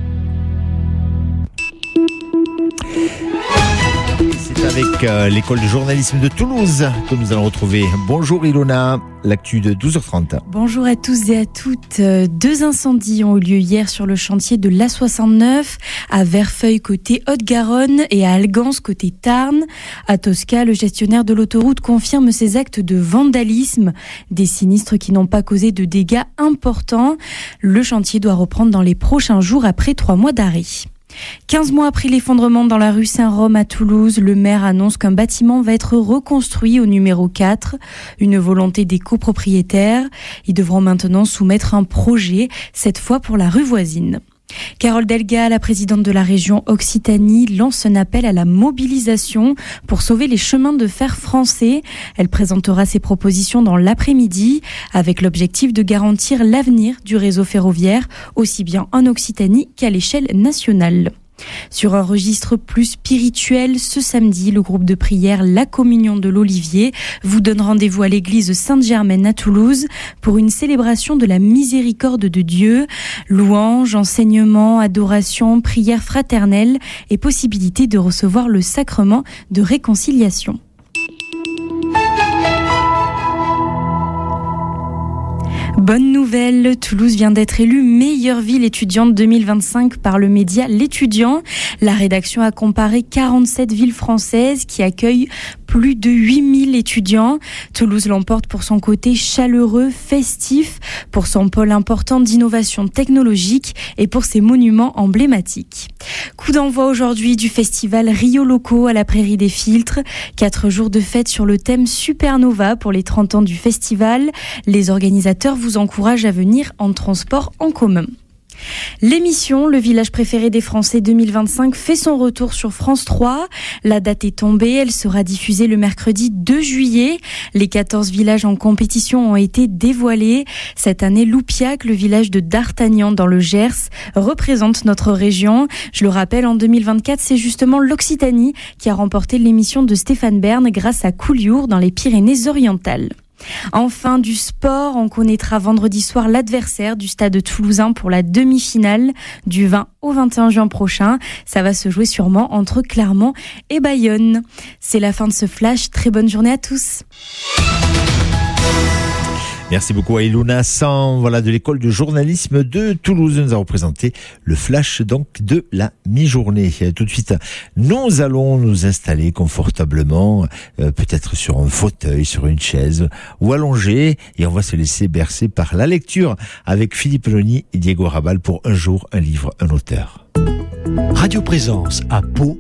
C'est avec euh, l'école de journalisme de Toulouse que nous allons retrouver. Bonjour Ilona, l'actu de douze heures trente. Bonjour à tous et à toutes. Deux incendies ont eu lieu hier sur le chantier de l'A soixante-neuf, à Verfeuille côté Haute-Garonne et à Algance côté Tarn. À Tosca, le gestionnaire de l'autoroute confirme ces actes de vandalisme, des sinistres qui n'ont pas causé de dégâts importants. Le chantier doit reprendre dans les prochains jours après trois mois d'arrêt. quinze mois après l'effondrement dans la rue Saint-Rome à Toulouse, le maire annonce qu'un bâtiment va être reconstruit au numéro quatre, une volonté des copropriétaires. Ils devront maintenant soumettre un projet, cette fois pour la rue voisine. Carole Delga, la présidente de la région Occitanie, lance un appel à la mobilisation pour sauver les chemins de fer français. Elle présentera ses propositions dans l'après-midi avec l'objectif de garantir l'avenir du réseau ferroviaire, aussi bien en Occitanie qu'à l'échelle nationale. Sur un registre plus spirituel, ce samedi, le groupe de prière La Communion de l'Olivier vous donne rendez-vous à l'église Sainte-Germaine à Toulouse pour une célébration de la miséricorde de Dieu. Louanges, enseignements, adoration, prière fraternelle et possibilité de recevoir le sacrement de réconciliation. Bonne nouvelle, Toulouse vient d'être élue meilleure ville étudiante deux mille vingt-cinq par le média L'Étudiant. La rédaction a comparé quarante-sept villes françaises qui accueillent plus de huit mille étudiants. Toulouse l'emporte pour son côté chaleureux, festif, pour son pôle important d'innovation technologique et pour ses monuments emblématiques. Coup d'envoi aujourd'hui du festival Rio Loco à la Prairie des Filtres. Quatre jours de fête sur le thème Supernova pour les trente ans du festival. Les organisateurs vous encouragent à venir en transport en commun. L'émission Le village préféré des Français deux mille vingt-cinq fait son retour sur France trois. La date est tombée, elle sera diffusée le mercredi deux juillet. Les quatorze villages en compétition ont été dévoilés. Cette année, Loupiac, le village de D'Artagnan dans le Gers, représente notre région. Je le rappelle, en deux mille vingt-quatre, c'est justement l'Occitanie qui a remporté l'émission de Stéphane Bern grâce à Collioure dans les Pyrénées-Orientales. Enfin, du sport, on connaîtra vendredi soir l'adversaire du Stade toulousain pour la demi-finale du vingt au vingt et un juin prochain. Ça va se jouer sûrement entre Clermont et Bayonne. C'est la fin de ce flash. Très bonne journée à tous. Merci beaucoup à Ilona San, voilà, de l'école de journalisme de Toulouse. Nous avons présenté le flash donc de la mi-journée. Tout de suite, nous allons nous installer confortablement, euh, peut-être sur un fauteuil, sur une chaise ou allongé, et on va se laisser bercer par la lecture avec Philippe Loni et Diego Rabal pour Un jour, un livre, un auteur. Radio Présence à Pau,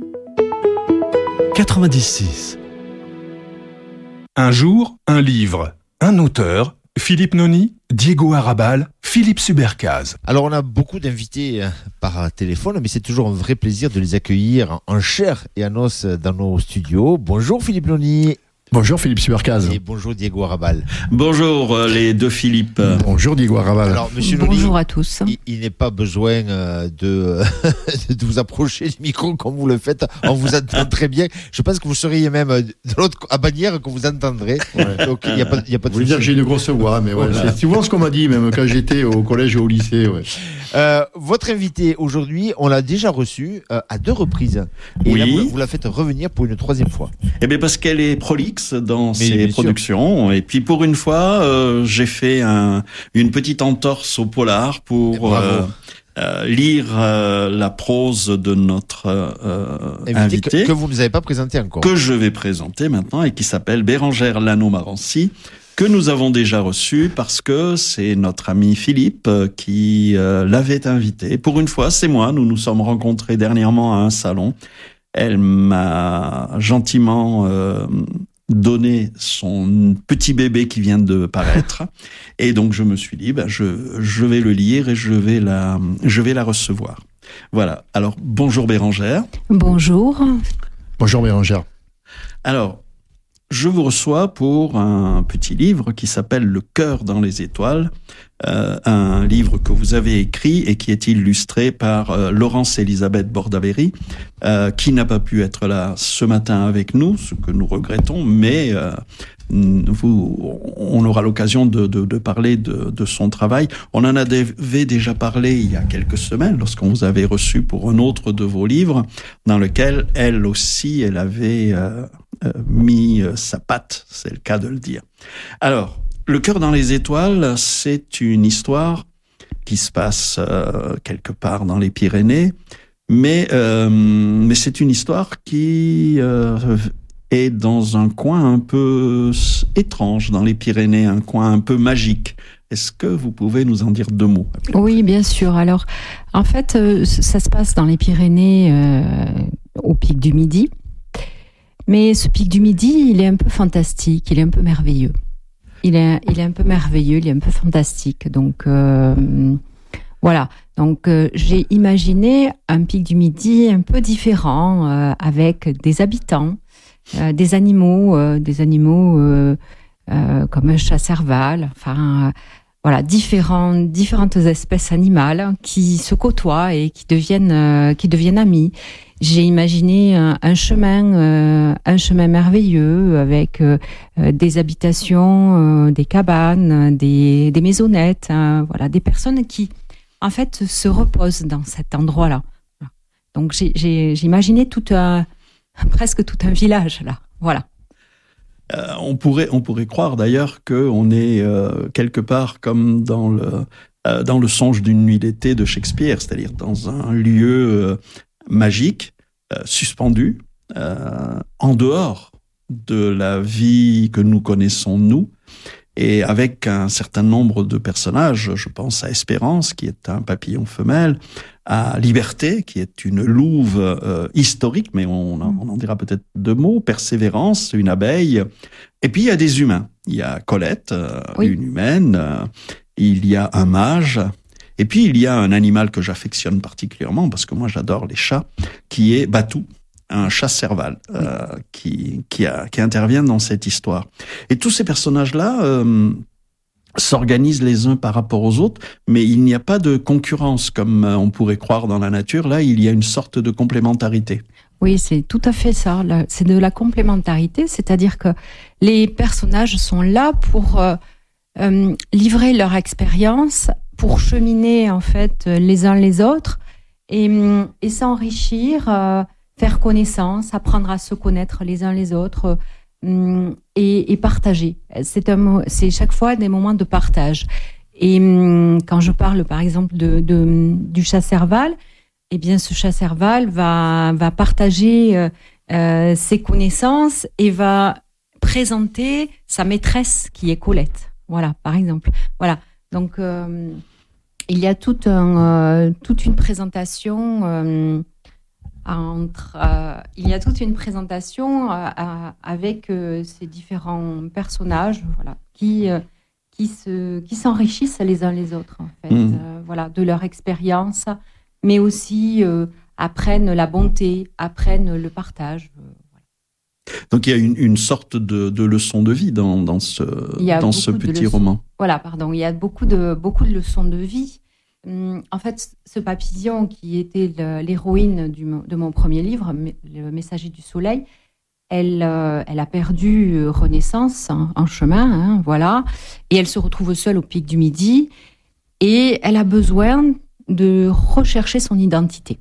quatre-vingt-dix-six. Un jour, un livre. Un auteur, Philippe Noni, Diego Arrabal, Philippe Subercaz. Alors on a beaucoup d'invités par téléphone, mais c'est toujours un vrai plaisir de les accueillir en chair et en os dans nos studios. Bonjour Philippe Noni. Bonjour Philippe Subercaz. Et bonjour Diego Arrabal. Bonjour les deux Philippe. Bonjour Diego Arrabal. Alors Monsieur Bonjour Noni, à tous. Il, il n'est pas besoin de, de vous approcher du micro comme vous le faites. On vous entend très bien. Je pense que vous seriez même de l'autre à Bagnères que vous entendrez. Ouais. Donc il n'y a pas, il y a pas de. Vous voulez dire que j'ai une grosse voix, mais ouais, voilà. C'est souvent ce qu'on m'a dit même quand j'étais au collège et au lycée. Ouais. Euh, votre invité aujourd'hui, on l'a déjà reçu euh, à deux reprises. Et Oui. là, vous, vous la faites revenir pour une troisième fois. Eh bien, parce qu'elle est prolixe dans Mais ses bien sûr. productions. Et puis, pour une fois, euh, j'ai fait un, une petite entorse au polar pour Bravo. euh, euh, lire euh, la prose de notre euh, Invité, invité. que, que vous ne nous avez pas présenté encore. que je vais présenter maintenant et qui s'appelle Bérengère Lano-Marancy, que nous avons déjà reçu parce que c'est notre ami Philippe euh, qui euh, l'avait invité. Pour une fois, c'est moi, nous nous sommes rencontrés dernièrement à un salon. Elle m'a gentiment euh, donné son petit bébé qui vient de paraître. Et donc je me suis dit, ben, je, je vais le lire et je vais la, je vais la recevoir. Voilà. Alors, bonjour Bérengère. Bonjour. Bonjour Bérengère. Alors, je vous reçois pour un petit livre qui s'appelle Le cœur dans les étoiles, euh, un livre que vous avez écrit et qui est illustré par euh, Laurence Elisabeth Bordavéry, euh, qui n'a pas pu être là ce matin avec nous, ce que nous regrettons, mais euh, vous, on aura l'occasion de, de, de parler de, de son travail. On en avait déjà parlé il y a quelques semaines, lorsqu'on vous avait reçu pour un autre de vos livres, dans lequel elle aussi, elle avait euh, euh, mis sa patte, c'est le cas de le dire. Alors, Le cœur dans les étoiles, c'est une histoire qui se passe euh, quelque part dans les Pyrénées, mais, euh, mais c'est une histoire qui euh, est dans un coin un peu étrange dans les Pyrénées, un coin un peu magique. Est-ce que vous pouvez nous en dire deux mots ? Oui, bien sûr. Alors, en fait, euh, ça se passe dans les Pyrénées, euh, au pic du Midi. Mais ce pic du Midi, il est un peu fantastique, il est un peu merveilleux. Il est, il est un peu merveilleux, il est un peu fantastique. Donc, euh, voilà. Donc, euh, j'ai imaginé un pic du Midi un peu différent, euh, avec des habitants, euh, des animaux, euh, des animaux euh, euh, comme un chat-serval, enfin... Euh, Voilà, différents, différentes espèces animales qui se côtoient et qui deviennent, euh, qui deviennent amis. J'ai imaginé un, un chemin, euh, un chemin merveilleux avec euh, des habitations, euh, des cabanes, des, des maisonnettes, hein, voilà, des personnes qui, en fait, se reposent dans cet endroit-là. Donc, j'ai, j'ai, j'ai imaginé tout un, presque tout un village là. Voilà. Euh, on pourrait, on pourrait croire d'ailleurs qu'on est euh, quelque part comme dans le, euh, dans le songe d'une nuit d'été de Shakespeare, c'est-à-dire dans un lieu euh, magique, euh, suspendu, euh, en dehors de la vie que nous connaissons nous, et avec un certain nombre de personnages. Je pense à Espérance, qui est un papillon femelle, à Liberté, qui est une louve euh, historique, mais on, on en dira peut-être deux mots, Persévérance, une abeille, et puis il y a des humains. Il y a Colette, euh, oui. une humaine, euh, il y a un mage, et puis il y a un animal que j'affectionne particulièrement, parce que moi j'adore les chats, qui est Batou, un chat-serval euh, oui. qui, qui, a, qui intervient dans cette histoire. Et tous ces personnages-là euh, s'organisent les uns par rapport aux autres, mais il n'y a pas de concurrence comme on pourrait croire dans la nature. Là, il y a une sorte de complémentarité. Oui, c'est tout à fait ça. C'est de la complémentarité, c'est-à-dire que les personnages sont là pour euh, euh, livrer leur expérience, pour cheminer en fait les uns les autres et, et s'enrichir, euh, faire connaissance, apprendre à se connaître les uns les autres. Et, et partager. C'est, un, c'est chaque fois des moments de partage. Et quand je parle, par exemple, de, de, du chat-serval, eh bien, ce chat-serval va, va partager euh, ses connaissances et va présenter sa maîtresse, qui est Colette. Voilà, par exemple. Voilà. Donc, euh, il y a tout un, euh, toute une présentation... Euh, Entre, euh, il y a toute une présentation euh, avec euh, ces différents personnages, voilà, qui euh, qui se qui s'enrichissent les uns les autres en fait, mmh. euh, voilà, de leur expérience, mais aussi euh, apprennent la bonté, apprennent le partage. Euh, voilà. Donc il y a une, une sorte de, de leçon de vie dans dans ce dans ce petit leçons, roman. Voilà, pardon, il y a beaucoup de beaucoup de leçons de vie. En fait, ce papillon qui était le, l'héroïne du, de mon premier livre, Le Messager du Soleil, elle, euh, elle a perdu renaissance en, en chemin, hein, voilà, et elle se retrouve seule au pic du Midi, et elle a besoin de rechercher son identité.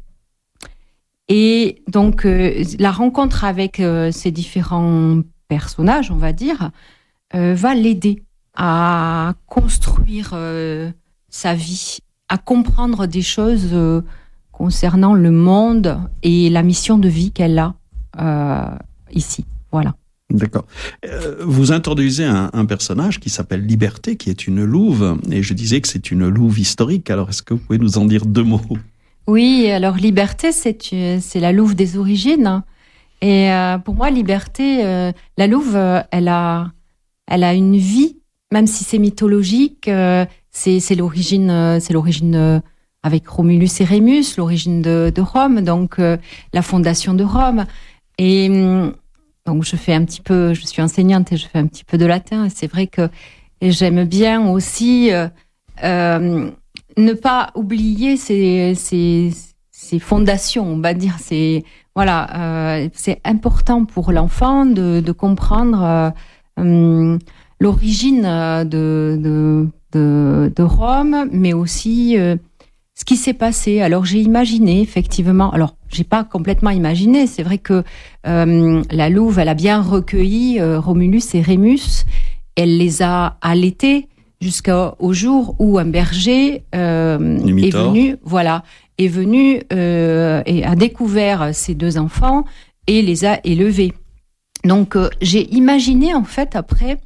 Et donc, euh, la rencontre avec euh, ces différents personnages, on va dire, euh, va l'aider à construire euh, sa vie, à comprendre des choses euh, concernant le monde et la mission de vie qu'elle a euh, ici. Voilà. D'accord. Euh, vous introduisez un, un personnage qui s'appelle Liberté, qui est une louve, et je disais que c'est une louve historique. Alors, est-ce que vous pouvez nous en dire deux mots ? Oui, alors Liberté, c'est, c'est la louve des origines. Et euh, pour moi, Liberté, euh, la louve, euh, elle a, elle a une vie, même si c'est mythologique. Euh, c'est, c'est l'origine, euh, c'est l'origine euh, avec Romulus et Rémus, l'origine de, de Rome, donc euh, la fondation de Rome. Et donc je fais un petit peu, je suis enseignante et je fais un petit peu de latin. Et c'est vrai que j'aime bien aussi euh, euh, ne pas oublier ces, ces, ces fondations, on va dire. C'est voilà, euh, c'est important pour l'enfant de, de comprendre euh, euh, l'origine de, de, de, de Rome, mais aussi euh, ce qui s'est passé. Alors j'ai imaginé effectivement. Alors j'ai pas complètement imaginé. C'est vrai que euh, la louve, elle a bien recueilli euh, Romulus et Rémus. Elle les a allaités jusqu'au jour où un berger euh, est venu, voilà, est venu euh, et a découvert ces deux enfants et les a élevés. Donc euh, j'ai imaginé en fait après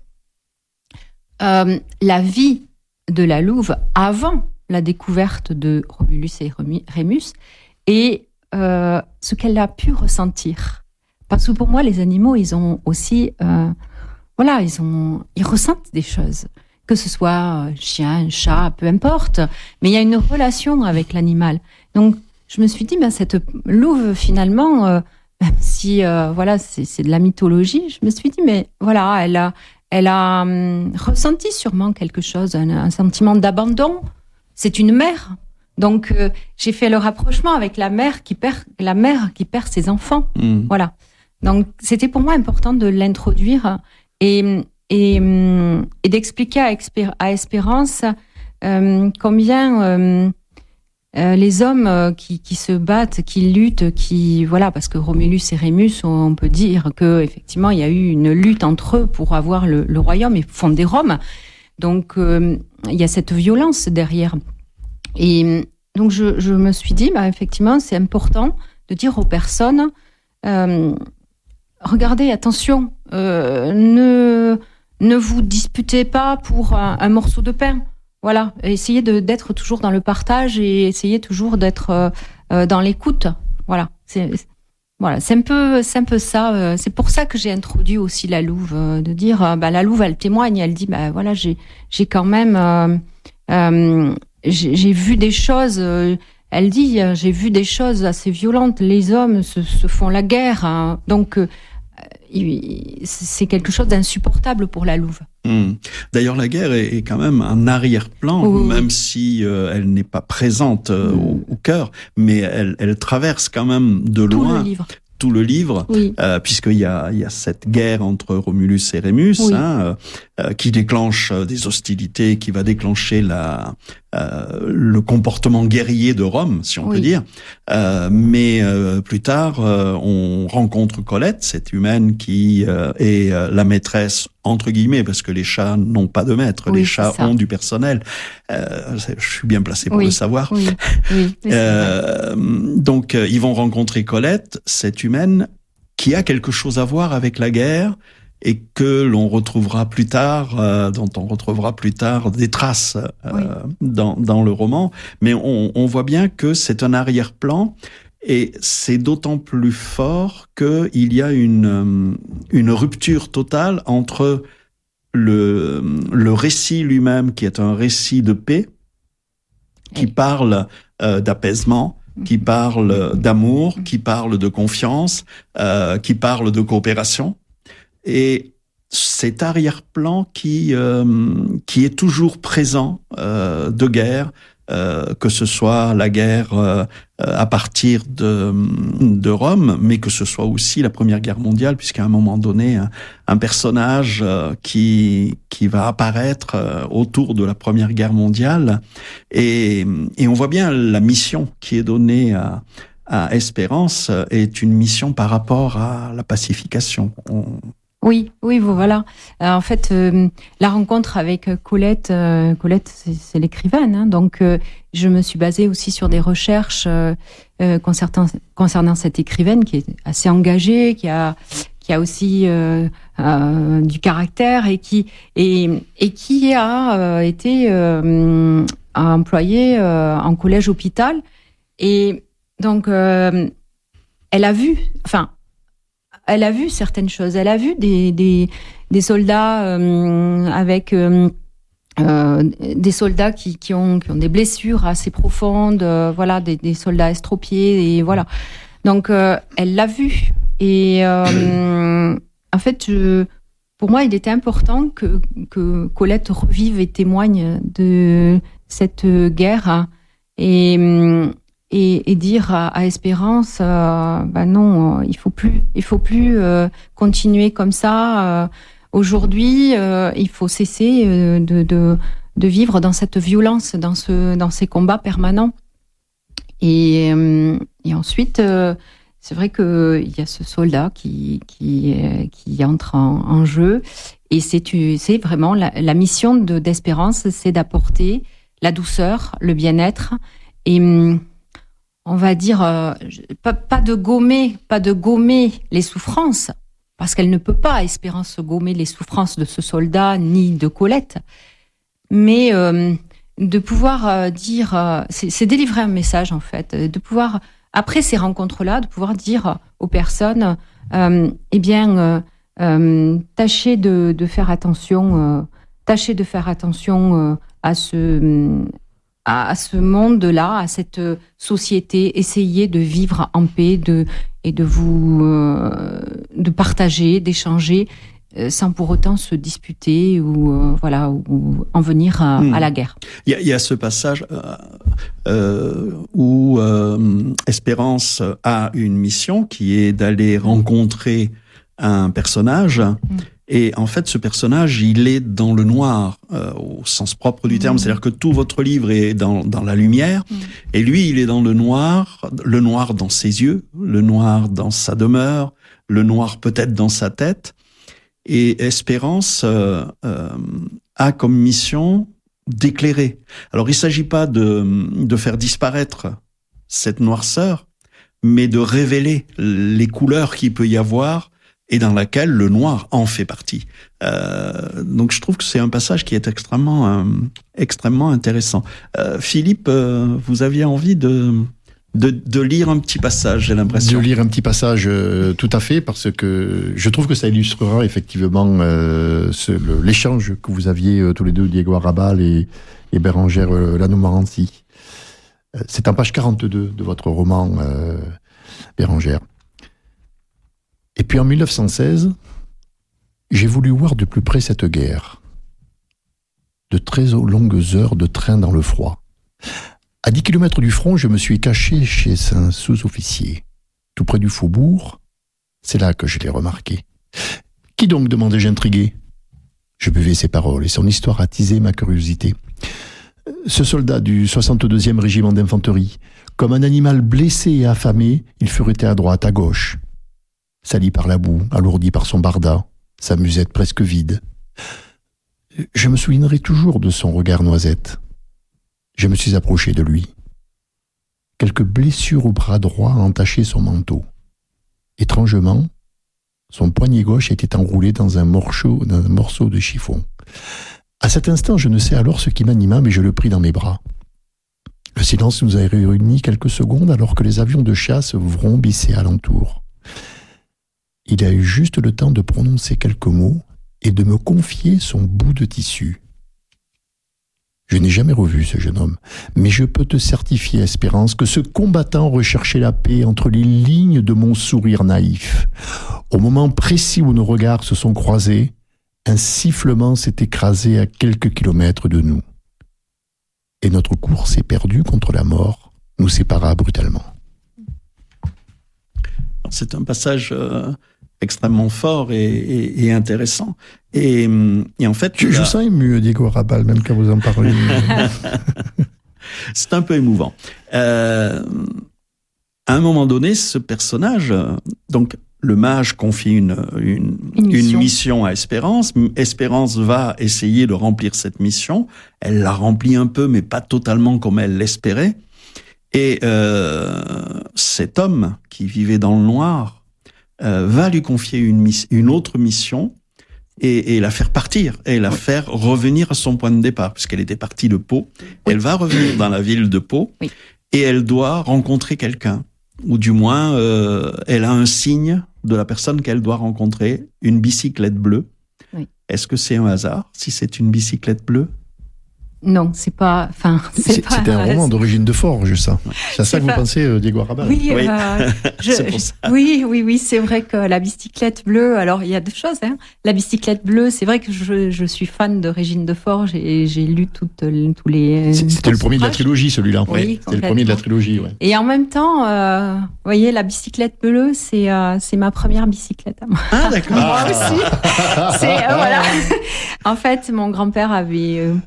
euh, la vie de la louve avant la découverte de Romulus et Rémus et euh, ce qu'elle a pu ressentir. Parce que pour moi, les animaux, ils ont aussi, euh, voilà, ils ont, ils ressentent des choses, que ce soit un chien, un chat, peu importe. Mais il y a une relation avec l'animal. Donc, je me suis dit, ben cette louve, finalement, euh, même si, euh, voilà, c'est, c'est de la mythologie, je me suis dit, mais voilà, elle a, elle a hum, ressenti sûrement quelque chose, un, un sentiment d'abandon. C'est une mère. Donc, euh, j'ai fait le rapprochement avec la mère qui perd, la mère qui perd ses enfants. Mmh. Voilà. Donc, c'était pour moi important de l'introduire et, et, et d'expliquer à, Expé- à Espérance euh, combien euh, euh, les hommes euh, qui, qui se battent, qui luttent, qui voilà, parce que Romulus et Rémus, on peut dire que effectivement, il y a eu une lutte entre eux pour avoir le, le royaume et fonder Rome. Donc, euh, il y a cette violence derrière. Et donc, je, je me suis dit, bah, effectivement, c'est important de dire aux personnes, euh, regardez, attention, euh, ne, ne vous disputez pas pour un, un morceau de pain. Voilà, essayez de, d'être toujours dans le partage et essayez toujours d'être euh, dans l'écoute. Voilà, c'est, voilà, c'est un peu, c'est un peu ça. C'est pour ça que j'ai introduit aussi la louve, de dire, bah, la louve, elle témoigne, elle dit, bah voilà, j'ai, j'ai quand même, euh, euh, j'ai, j'ai vu des choses. Euh, elle dit, j'ai vu des choses assez violentes. Les hommes se, se font la guerre, hein. Donc euh, c'est quelque chose d'insupportable pour la louve. Mmh. D'ailleurs, la guerre est, est quand même un arrière-plan, oui, même oui. si euh, elle n'est pas présente euh, mmh. au, au cœur, mais elle, elle traverse quand même de Tout loin le livre. tout le livre, oui. euh, puisqu'il y a, il y a cette guerre entre Romulus et Rémus, oui. hein, euh, qui déclenche des hostilités, qui va déclencher la, euh, le comportement guerrier de Rome, si on oui. peut dire. Euh, mais euh, plus tard, euh, on rencontre Colette, cette humaine qui euh, est euh, la maîtresse entre guillemets, parce que les chats n'ont pas de maître, oui, les chats ont du personnel. Euh, je suis bien placé pour oui. le savoir. Oui. Oui. euh, donc, euh, ils vont rencontrer Colette, cette humaine qui a quelque chose à voir avec la guerre et que l'on retrouvera plus tard, euh, dont on retrouvera plus tard des traces euh, oui. dans, dans le roman. Mais on, on voit bien que c'est un arrière-plan. Et c'est d'autant plus fort qu'il y a une, une rupture totale entre le, le récit lui-même, qui est un récit de paix, qui parle euh, d'apaisement, qui parle d'amour, qui parle de confiance, euh, qui parle de coopération. Et cet arrière-plan qui, euh, qui est toujours présent euh, de guerre, euh, que ce soit la guerre euh, à partir de, de Rome, mais que ce soit aussi la Première Guerre mondiale, puisqu'à un moment donné, un, un personnage euh, qui qui va apparaître euh, autour de la Première Guerre mondiale, et, et on voit bien la mission qui est donnée à, à Espérance est une mission par rapport à la pacification. On, Oui, oui, voilà. Euh, en fait, euh, la rencontre avec Colette, euh, Colette, c'est, c'est l'écrivaine, hein, donc euh, je me suis basée aussi sur des recherches euh, euh, concernant, concernant cette écrivaine qui est assez engagée, qui a, qui a aussi euh, euh, du caractère et qui et, et qui a euh, été euh, employée euh, en collège-hôpital, et donc euh, elle a vu, enfin. Elle a vu certaines choses. Elle a vu des des, des soldats euh, avec euh, euh, des soldats qui qui ont qui ont des blessures assez profondes. Euh, voilà, des, des soldats estropiés, et voilà. Donc euh, elle l'a vu. Et euh, en fait, je, pour moi, il était important que que Colette revive et témoigne de cette guerre, et Et, et dire à, à Espérance, euh, bah non, il faut plus, il faut plus euh, continuer comme ça. Euh, aujourd'hui, euh, il faut cesser euh, de, de de vivre dans cette violence, dans ce dans ces combats permanents. Et euh, et ensuite, euh, c'est vrai que il y a ce soldat qui qui qui entre en, en jeu, et c'est c'est vraiment la, la mission de d'Espérance, c'est d'apporter la douceur, le bien-être, et on va dire, euh, pas, pas de gommer, pas de gommer les souffrances, parce qu'elle ne peut pas, Espérance, gommer les souffrances de ce soldat ni de Colette, mais euh, de pouvoir euh, dire, euh, c'est, c'est délivrer un message en fait, de pouvoir, après ces rencontres-là, de pouvoir dire aux personnes, euh, eh bien, euh, euh, tâchez de, de faire attention, euh, tâchez de faire attention euh, à ce à ce monde-là, à cette société, essayez de vivre en paix, de et de vous euh, de partager, d'échanger, euh, sans pour autant se disputer ou euh, voilà ou en venir à, mmh. à la guerre. Il y a, il y a ce passage euh, euh, où euh, Espérance a une mission qui est d'aller rencontrer un personnage. Mmh. Et en fait, ce personnage, il est dans le noir, euh, au sens propre du terme. Mmh. C'est-à-dire que tout votre livre est dans, dans la lumière. Mmh. Et lui, il est dans le noir, le noir dans ses yeux, le noir dans sa demeure, le noir peut-être dans sa tête. Et Espérance euh, euh, a comme mission d'éclairer. Alors, il ne s'agit pas de, de faire disparaître cette noirceur, mais de révéler les couleurs qu'il peut y avoir, et dans laquelle le noir en fait partie. Euh, donc je trouve que c'est un passage qui est extrêmement, euh, extrêmement intéressant. Euh, Philippe, euh, vous aviez envie de, de, de lire un petit passage, j'ai l'impression. De lire un petit passage, euh, tout à fait, parce que je trouve que ça illustrera effectivement euh, ce, le, l'échange que vous aviez euh, tous les deux, Diego Arrabal et, et Bérengère euh, Lannoy-Morency. Euh, c'est en page quarante-deux de votre roman, euh, Bérengère. Et puis en mille neuf cent seize, j'ai voulu voir de plus près cette guerre. De très longues heures de train dans le froid. À dix kilomètres du front, je me suis caché chez un sous-officier. Tout près du faubourg, c'est là que je l'ai remarqué. Qui donc, demandai-je intrigué. Je buvais ses paroles et son histoire attisait ma curiosité. Ce soldat du soixante-deuxième régiment d'infanterie, comme un animal blessé et affamé, il furetait à droite, à gauche. Sali par la boue, alourdi par son barda, sa musette presque vide. Je me souviendrai toujours de son regard noisette. Je me suis approché de lui. Quelques blessures au bras droit entachaient son manteau. Étrangement, son poignet gauche était enroulé dans un morceau, dans un morceau de chiffon. À cet instant, je ne sais alors ce qui m'anima, mais je le pris dans mes bras. Le silence nous a réunis quelques secondes alors que les avions de chasse vrombissaient alentour. Il a eu juste le temps de prononcer quelques mots et de me confier son bout de tissu. Je n'ai jamais revu ce jeune homme, mais je peux te certifier, Espérance, que ce combattant recherchait la paix entre les lignes de mon sourire naïf. Au moment précis où nos regards se sont croisés, un sifflement s'est écrasé à quelques kilomètres de nous. et notre course éperdue contre la mort nous sépara brutalement. C'est un passage euh, extrêmement fort et, et, et intéressant. Et, et en fait, je, là... je sens ému, Diego Arrabal, même quand vous en parlez. C'est un peu émouvant. Euh, à un moment donné, ce personnage, donc le mage confie une, une, une, mission. une mission à Espérance. Espérance va essayer de remplir cette mission. Elle la remplit un peu, mais pas totalement comme elle l'espérait. Et euh, cet homme qui vivait dans le noir euh, va lui confier une, miss- une autre mission et, et la faire partir, et la oui. faire revenir à son point de départ, puisqu'elle était partie de Pau. Oui. Elle va revenir dans la ville de Pau oui. et elle doit rencontrer quelqu'un, ou du moins euh, elle a un signe de la personne qu'elle doit rencontrer, une bicyclette bleue. Oui. Est-ce que c'est un hasard si c'est une bicyclette bleue? Non, c'est pas. Enfin, c'est c'est, pas. C'était un roman d'origine de Forge, ça. C'est à ça que pas... vous pensez, euh, Diego Arrabal? Oui, oui. Euh, je, c'est pour ça. oui, oui, oui. C'est vrai que la bicyclette bleue. Alors, il y a deux choses. Hein. La bicyclette bleue, c'est vrai que je, je suis fan de Régine de Forge et j'ai lu toutes tous les. C'était le premier de la trilogie, celui-là. Oui, oui c'était le premier de la trilogie. Ouais. Et en même temps, euh, vous voyez, la bicyclette bleue, c'est euh, c'est ma première bicyclette à moi. Ah, d'accord. Moi aussi. C'est euh, voilà. En fait, mon grand-père avait. Euh,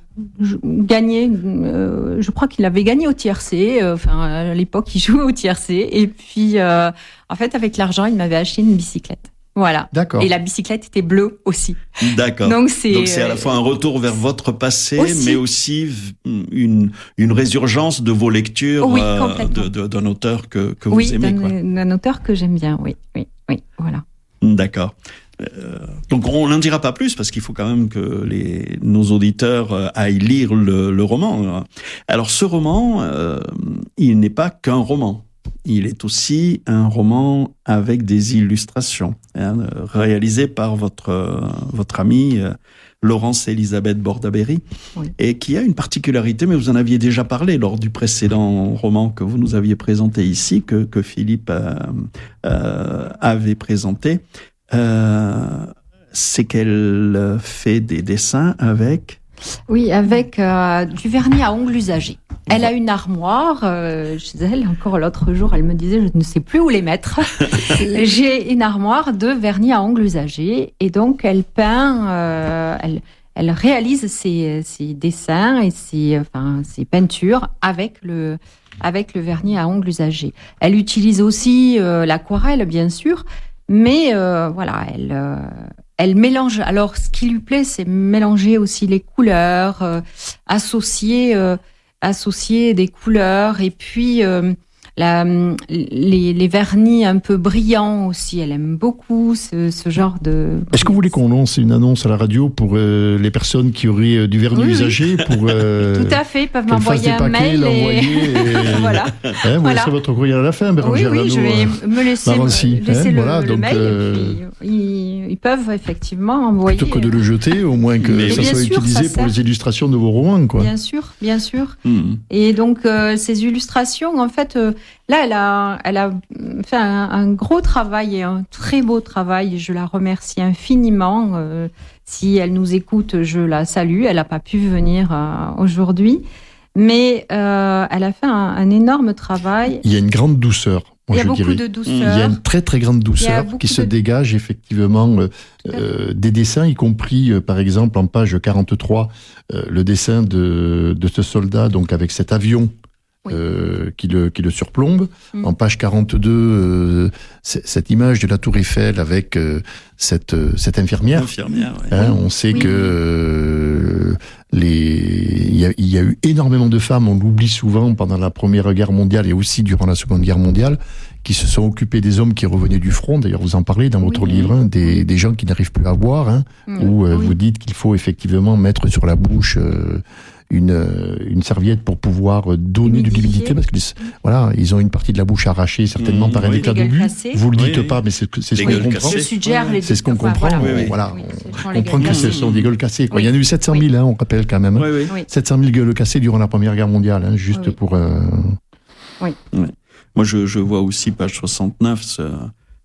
gagné, euh, je crois qu'il avait gagné au tiercé, euh, enfin à l'époque il jouait au tiercé, et puis euh, en fait avec l'argent il m'avait acheté une bicyclette. Voilà. D'accord. Et la bicyclette était bleue aussi. D'accord. Donc c'est, Donc c'est à la fois un retour vers votre passé, aussi. mais aussi une, une résurgence de vos lectures oui, euh, de, de, d'un auteur que, que vous oui, aimez. D'un, quoi. d'un auteur que j'aime bien, oui, oui, oui, voilà. D'accord. Euh, donc on n'en dira pas plus parce qu'il faut quand même que les, nos auditeurs euh, aillent lire le, le roman. Alors ce roman, euh, il n'est pas qu'un roman. Il est aussi un roman avec des illustrations, hein, réalisées par votre euh, votre amie euh, Laurence Elisabeth Bordaberry, oui. et qui a une particularité, mais vous en aviez déjà parlé lors du précédent roman que vous nous aviez présenté ici, que que Philippe euh, euh, avait présenté. Euh, c'est qu'elle fait des dessins avec... Oui, avec euh, du vernis à ongles usagés. Elle a une armoire euh, chez elle. Encore l'autre jour, elle me disait, je ne sais plus où les mettre. J'ai une armoire de vernis à ongles usagés. Et donc, elle peint, euh, elle, elle réalise ses, ses dessins et ses, enfin, ses peintures avec le, avec le vernis à ongles usagés. Elle utilise aussi euh, l'aquarelle, bien sûr. Mais euh, voilà, elle, euh, elle mélange. Alors, ce qui lui plaît, c'est mélanger aussi les couleurs, euh, associer, euh, associer des couleurs, et puis euh, la, les, les vernis un peu brillants aussi. Elle aime beaucoup ce, ce genre de. Est-ce que vous voulez qu'on lance une annonce à la radio pour euh, les personnes qui auraient euh, du vernis oui, usagé oui. pour euh, tout à fait, ils peuvent m'envoyer un paquets, mail et, et... voilà. Hein, vous voilà. laisserez votre courrier à la fin, Bérangère Oui, oui, Lano, je vais me laisser, Marancy, laisser hein, le, voilà, le donc, mail. Euh... Et puis, ils, ils peuvent effectivement envoyer. Plutôt que de le jeter, au moins que mais ça soit sûr, utilisé ça pour les illustrations de vos romans, quoi. Bien sûr, bien sûr. Mmh. Et donc euh, ces illustrations, en fait, euh, là, elle a, elle a fait un, un gros travail et un très beau travail. Je la remercie infiniment. Euh, si elle nous écoute, je la salue. Elle n'a pas pu venir euh, aujourd'hui, mais euh, elle a fait un, un énorme travail. Il y a une grande douceur. Moi, il y a je beaucoup dirais. de douceur. Il y a une très très grande douceur qui se de... dégage effectivement euh, euh, des dessins, y compris euh, par exemple en page quarante-trois, euh, le dessin de, de ce soldat, donc avec cet avion. Oui. Euh, qui, le, qui le surplombe. Mmh. En page quarante-deux, euh, cette image de la Tour Eiffel avec euh, cette, cette infirmière. infirmière ouais. hein, on sait oui. que euh, les... il, y a, il y a eu énormément de femmes, on l'oublie souvent, pendant la Première Guerre mondiale et aussi durant la Seconde Guerre mondiale, qui se sont occupés des hommes qui revenaient du front. D'ailleurs, vous en parlez dans oui. votre livre, hein, des, des gens qui n'arrivent plus à boire, hein, mmh. où euh, oui. vous dites qu'il faut effectivement mettre sur la bouche... Euh, Une, une serviette pour pouvoir donner de l'humidité parce que les, voilà, ils ont une partie de la bouche arrachée certainement mmh, par un oui, éclat d'obus. Vous le dites oui, pas, mais c'est, c'est ce qu'on comprend. Je suggère les c'est ce qu'on comprend. Voilà, on, oui, voilà, oui, on comprend que ce sont des gueules cassées. Quoi. Oui. Il y en a eu sept cent mille, hein, on rappelle quand même. Oui, oui. Hein, sept cent mille gueules cassées durant la Première Guerre mondiale, hein, juste oui. pour. Euh... Oui. oui. Moi, je, je vois aussi page soixante-neuf. Ce...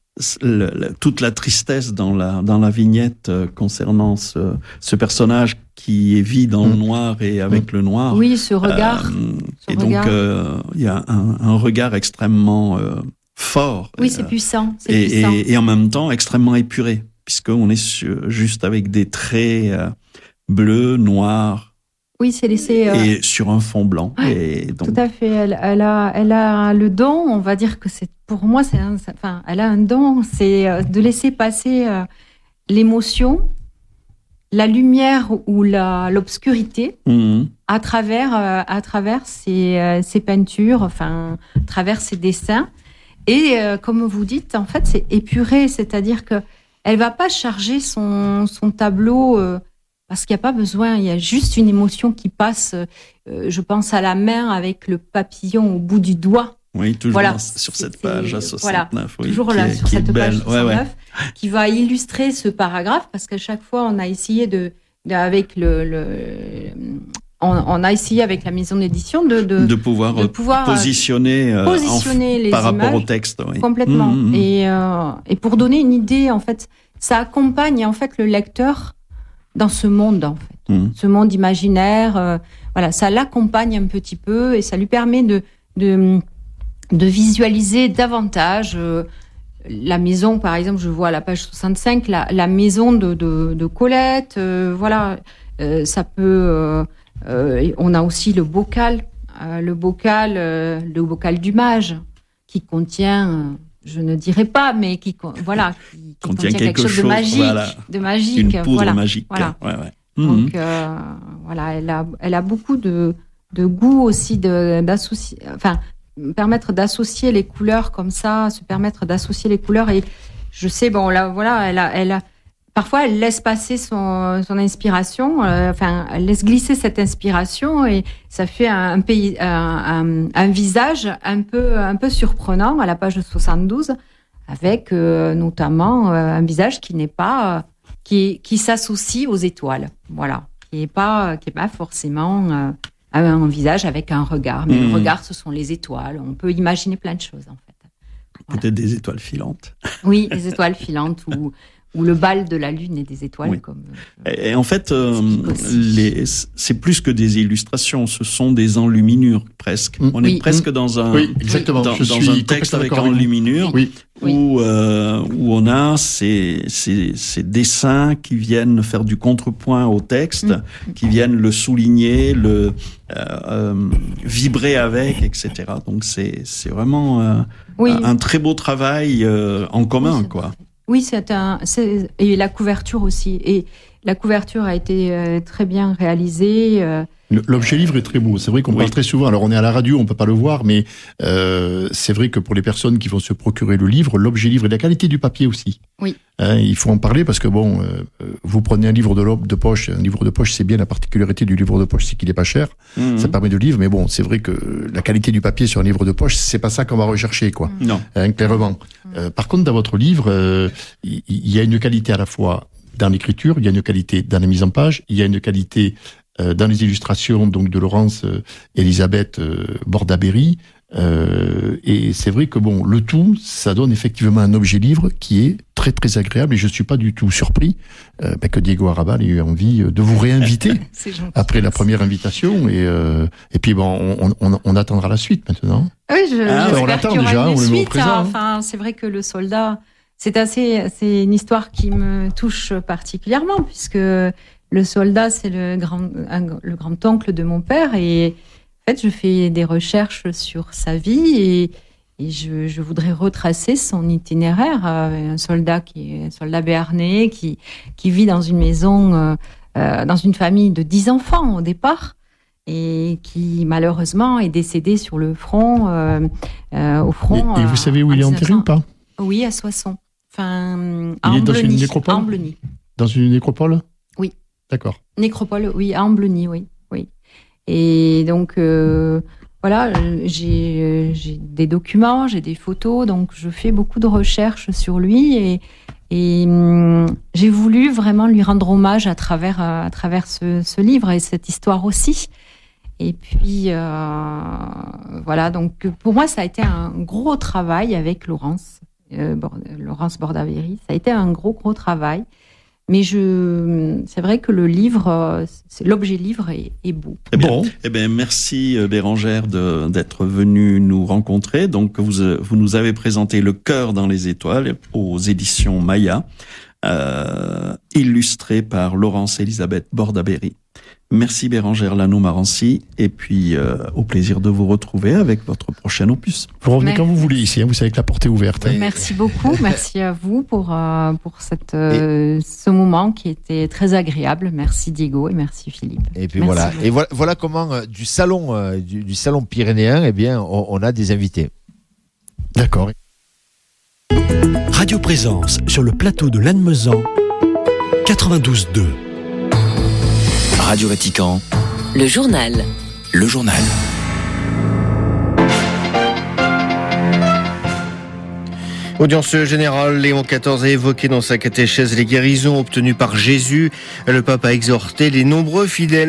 Le, le, toute la tristesse dans la dans la vignette euh, concernant ce, ce personnage qui vit dans mmh. le noir et avec mmh. le noir. Oui, ce regard. Euh, ce et regard. donc, euh, il y a un, un regard extrêmement euh, fort. Oui, et, c'est puissant. C'est et, puissant. Et, et en même temps, extrêmement épuré, puisqu'on est sur, juste avec des traits euh, bleus, noirs. Oui, c'est laissé. Euh... Et sur un fond blanc. Ouais, et donc... Tout à fait. Elle, elle, a, elle a le don, on va dire que c'est, pour moi, c'est un, enfin, elle a un don, c'est de laisser passer euh, l'émotion, la lumière ou la, l'obscurité mmh. à travers, euh, à travers ses, euh, ses peintures, enfin, à travers ses dessins. Et euh, comme vous dites, en fait, c'est épuré, c'est-à-dire que elle va pas charger son, son tableau. Euh, Parce qu'il n'y a pas besoin, il y a juste une émotion qui passe. Euh, je pense à la main avec le papillon au bout du doigt. Oui, toujours voilà. sur cette page à soixante-neuf. Voilà. Oui, toujours là, est, sur cette page soixante-neuf, ouais, ouais. qui va illustrer ce paragraphe, parce qu'à chaque fois, on a essayé de, de avec le, le on, on a essayé avec la maison d'édition de de, de pouvoir, de pouvoir positionner, euh, positionner en, les par images rapport au texte, oui. complètement. Mmh, mmh. Et euh, et pour donner une idée, en fait, ça accompagne en fait le lecteur dans ce monde, en fait. Mmh. Ce monde imaginaire, euh, voilà, ça l'accompagne un petit peu et ça lui permet de de, de visualiser davantage euh, la maison, par exemple, je vois à la page soixante-cinq, la, la maison de, de, de Colette, euh, voilà, euh, ça peut, euh, euh, on a aussi le bocal, euh, le bocal, euh, le bocal du mage, qui contient, euh, je ne dirais pas, mais qui, voilà, qui, qui contient, contient quelque, quelque chose, chose de magique, voilà. de magique, une poudre voilà, magique, voilà. Ouais, ouais. Donc, mmh. euh, voilà, elle a, elle a beaucoup de, de goût aussi de, d'associer, enfin, permettre d'associer les couleurs comme ça, se permettre d'associer les couleurs. Et je sais, bon, là, voilà, elle a, elle a, parfois, elle laisse passer son, son inspiration, euh, enfin, elle laisse glisser cette inspiration et ça fait un, un pays, un, un, un visage un peu, un peu surprenant à la page soixante-douze, avec euh, notamment euh, un visage qui n'est pas, euh, qui, qui s'associe aux étoiles, voilà, qui est pas, qui est pas forcément euh, un visage avec un regard, mais mmh. le regard, ce sont les étoiles. On peut imaginer plein de choses, en fait. Voilà. Peut-être des étoiles filantes. Oui, des étoiles filantes ou, ou le bal de la lune et des étoiles. Oui. Comme, et, et en fait, euh, les, c'est plus que des illustrations, ce sont des enluminures, presque. Mmh. On est oui. presque mmh. dans un, oui, exactement. dans, Je dans suis un texte avec enluminure. Oui. Oui. Où, euh, où on a ces, ces, ces dessins qui viennent faire du contrepoint au texte, mmh. qui viennent le souligner, le euh, euh, vibrer avec, et cetera. Donc c'est, c'est vraiment euh, oui. un, un très beau travail euh, en commun, oui, quoi. Oui, c'est un, c'est, et la couverture aussi. Et la couverture a été euh, très bien réalisée. Euh, L'objet livre est très beau. C'est vrai qu'on oui. parle très souvent. Alors on est à la radio, on peut pas le voir, mais euh, c'est vrai que pour les personnes qui vont se procurer le livre, l'objet livre et la qualité du papier aussi. Oui. Hein, il faut en parler parce que bon, euh, vous prenez un livre de, de poche, un livre de poche, c'est bien. La particularité du livre de poche, c'est qu'il est pas cher. Mmh. Ça permet de lire, mais bon, c'est vrai que la qualité du papier sur un livre de poche, c'est pas ça qu'on va rechercher, quoi. Mmh. Non. Hein, clairement. Mmh. Euh, par contre, dans votre livre, euh, il y, y a une qualité à la fois dans l'écriture, il y a une qualité dans la mise en page, il y a une qualité euh, dans les illustrations donc de Laurence euh, Elisabeth euh, Bordaberry. Euh, et c'est vrai que bon, le tout, ça donne effectivement un objet livre qui est très très agréable. Et je suis pas du tout surpris euh, bah, que Diego Arrabal ait eu envie de vous réinviter après la première invitation. Et euh, et puis bon, on, on, on attendra la suite maintenant. Oui, je, ah, on l'attend déjà. On le met au présent. Hein. Enfin, c'est vrai que le soldat. C'est assez, c'est une histoire qui me touche particulièrement puisque le soldat, c'est le grand, un, le grand-oncle de mon père et en fait, je fais des recherches sur sa vie et, et je, je voudrais retracer son itinéraire. Un soldat qui est un soldat béarnais qui, qui vit dans une maison, euh, euh, dans une famille de dix enfants au départ et qui malheureusement est décédé sur le front, euh, euh, au front. Et, et vous savez où il est enterré ou pas? Oui, à Soissons. Enfin, à il est dans une nécropole. À Ambleny. Dans une nécropole. Oui. D'accord. Nécropole, oui, à Ambleny, oui, oui. Et donc euh, voilà, j'ai, j'ai des documents, j'ai des photos, donc je fais beaucoup de recherches sur lui et, et hum, j'ai voulu vraiment lui rendre hommage à travers à travers ce, ce livre et cette histoire aussi. Et puis euh, voilà, donc pour moi ça a été un gros travail avec Laurence. Euh, Laurence Bordaberry, ça a été un gros gros travail Mais je, c'est vrai que le livre, c'est, l'objet livre est, est beau. Eh bien, Bon. eh bien, merci Bérangère de, d'être venue nous rencontrer. Donc, vous, vous nous avez présenté Le cœur dans les étoiles aux éditions Maya, euh, illustré par Laurence-Elisabeth Bordaberry. Merci Bérangère Lano-Marancy, et puis euh, au plaisir de vous retrouver avec votre prochain opus. Vous revenez Merci. quand vous voulez ici, hein, vous savez que la porte est ouverte. hein. Merci beaucoup, merci à vous pour euh, pour cette euh, ce moment qui était très agréable. Merci Diego et merci Philippe. Et puis Merci voilà. beaucoup. Et voilà, voilà comment euh, du salon euh, du, du salon pyrénéen, eh bien, on, on a des invités. D'accord. Radio Présence sur le plateau de Lannemezan, quatre-vingt-douze deux. Radio Vatican, Le journal. le journal. Audience générale, Léon quatorze a évoqué dans sa catéchèse les guérisons obtenues par Jésus. Le pape a exhorté les nombreux fidèles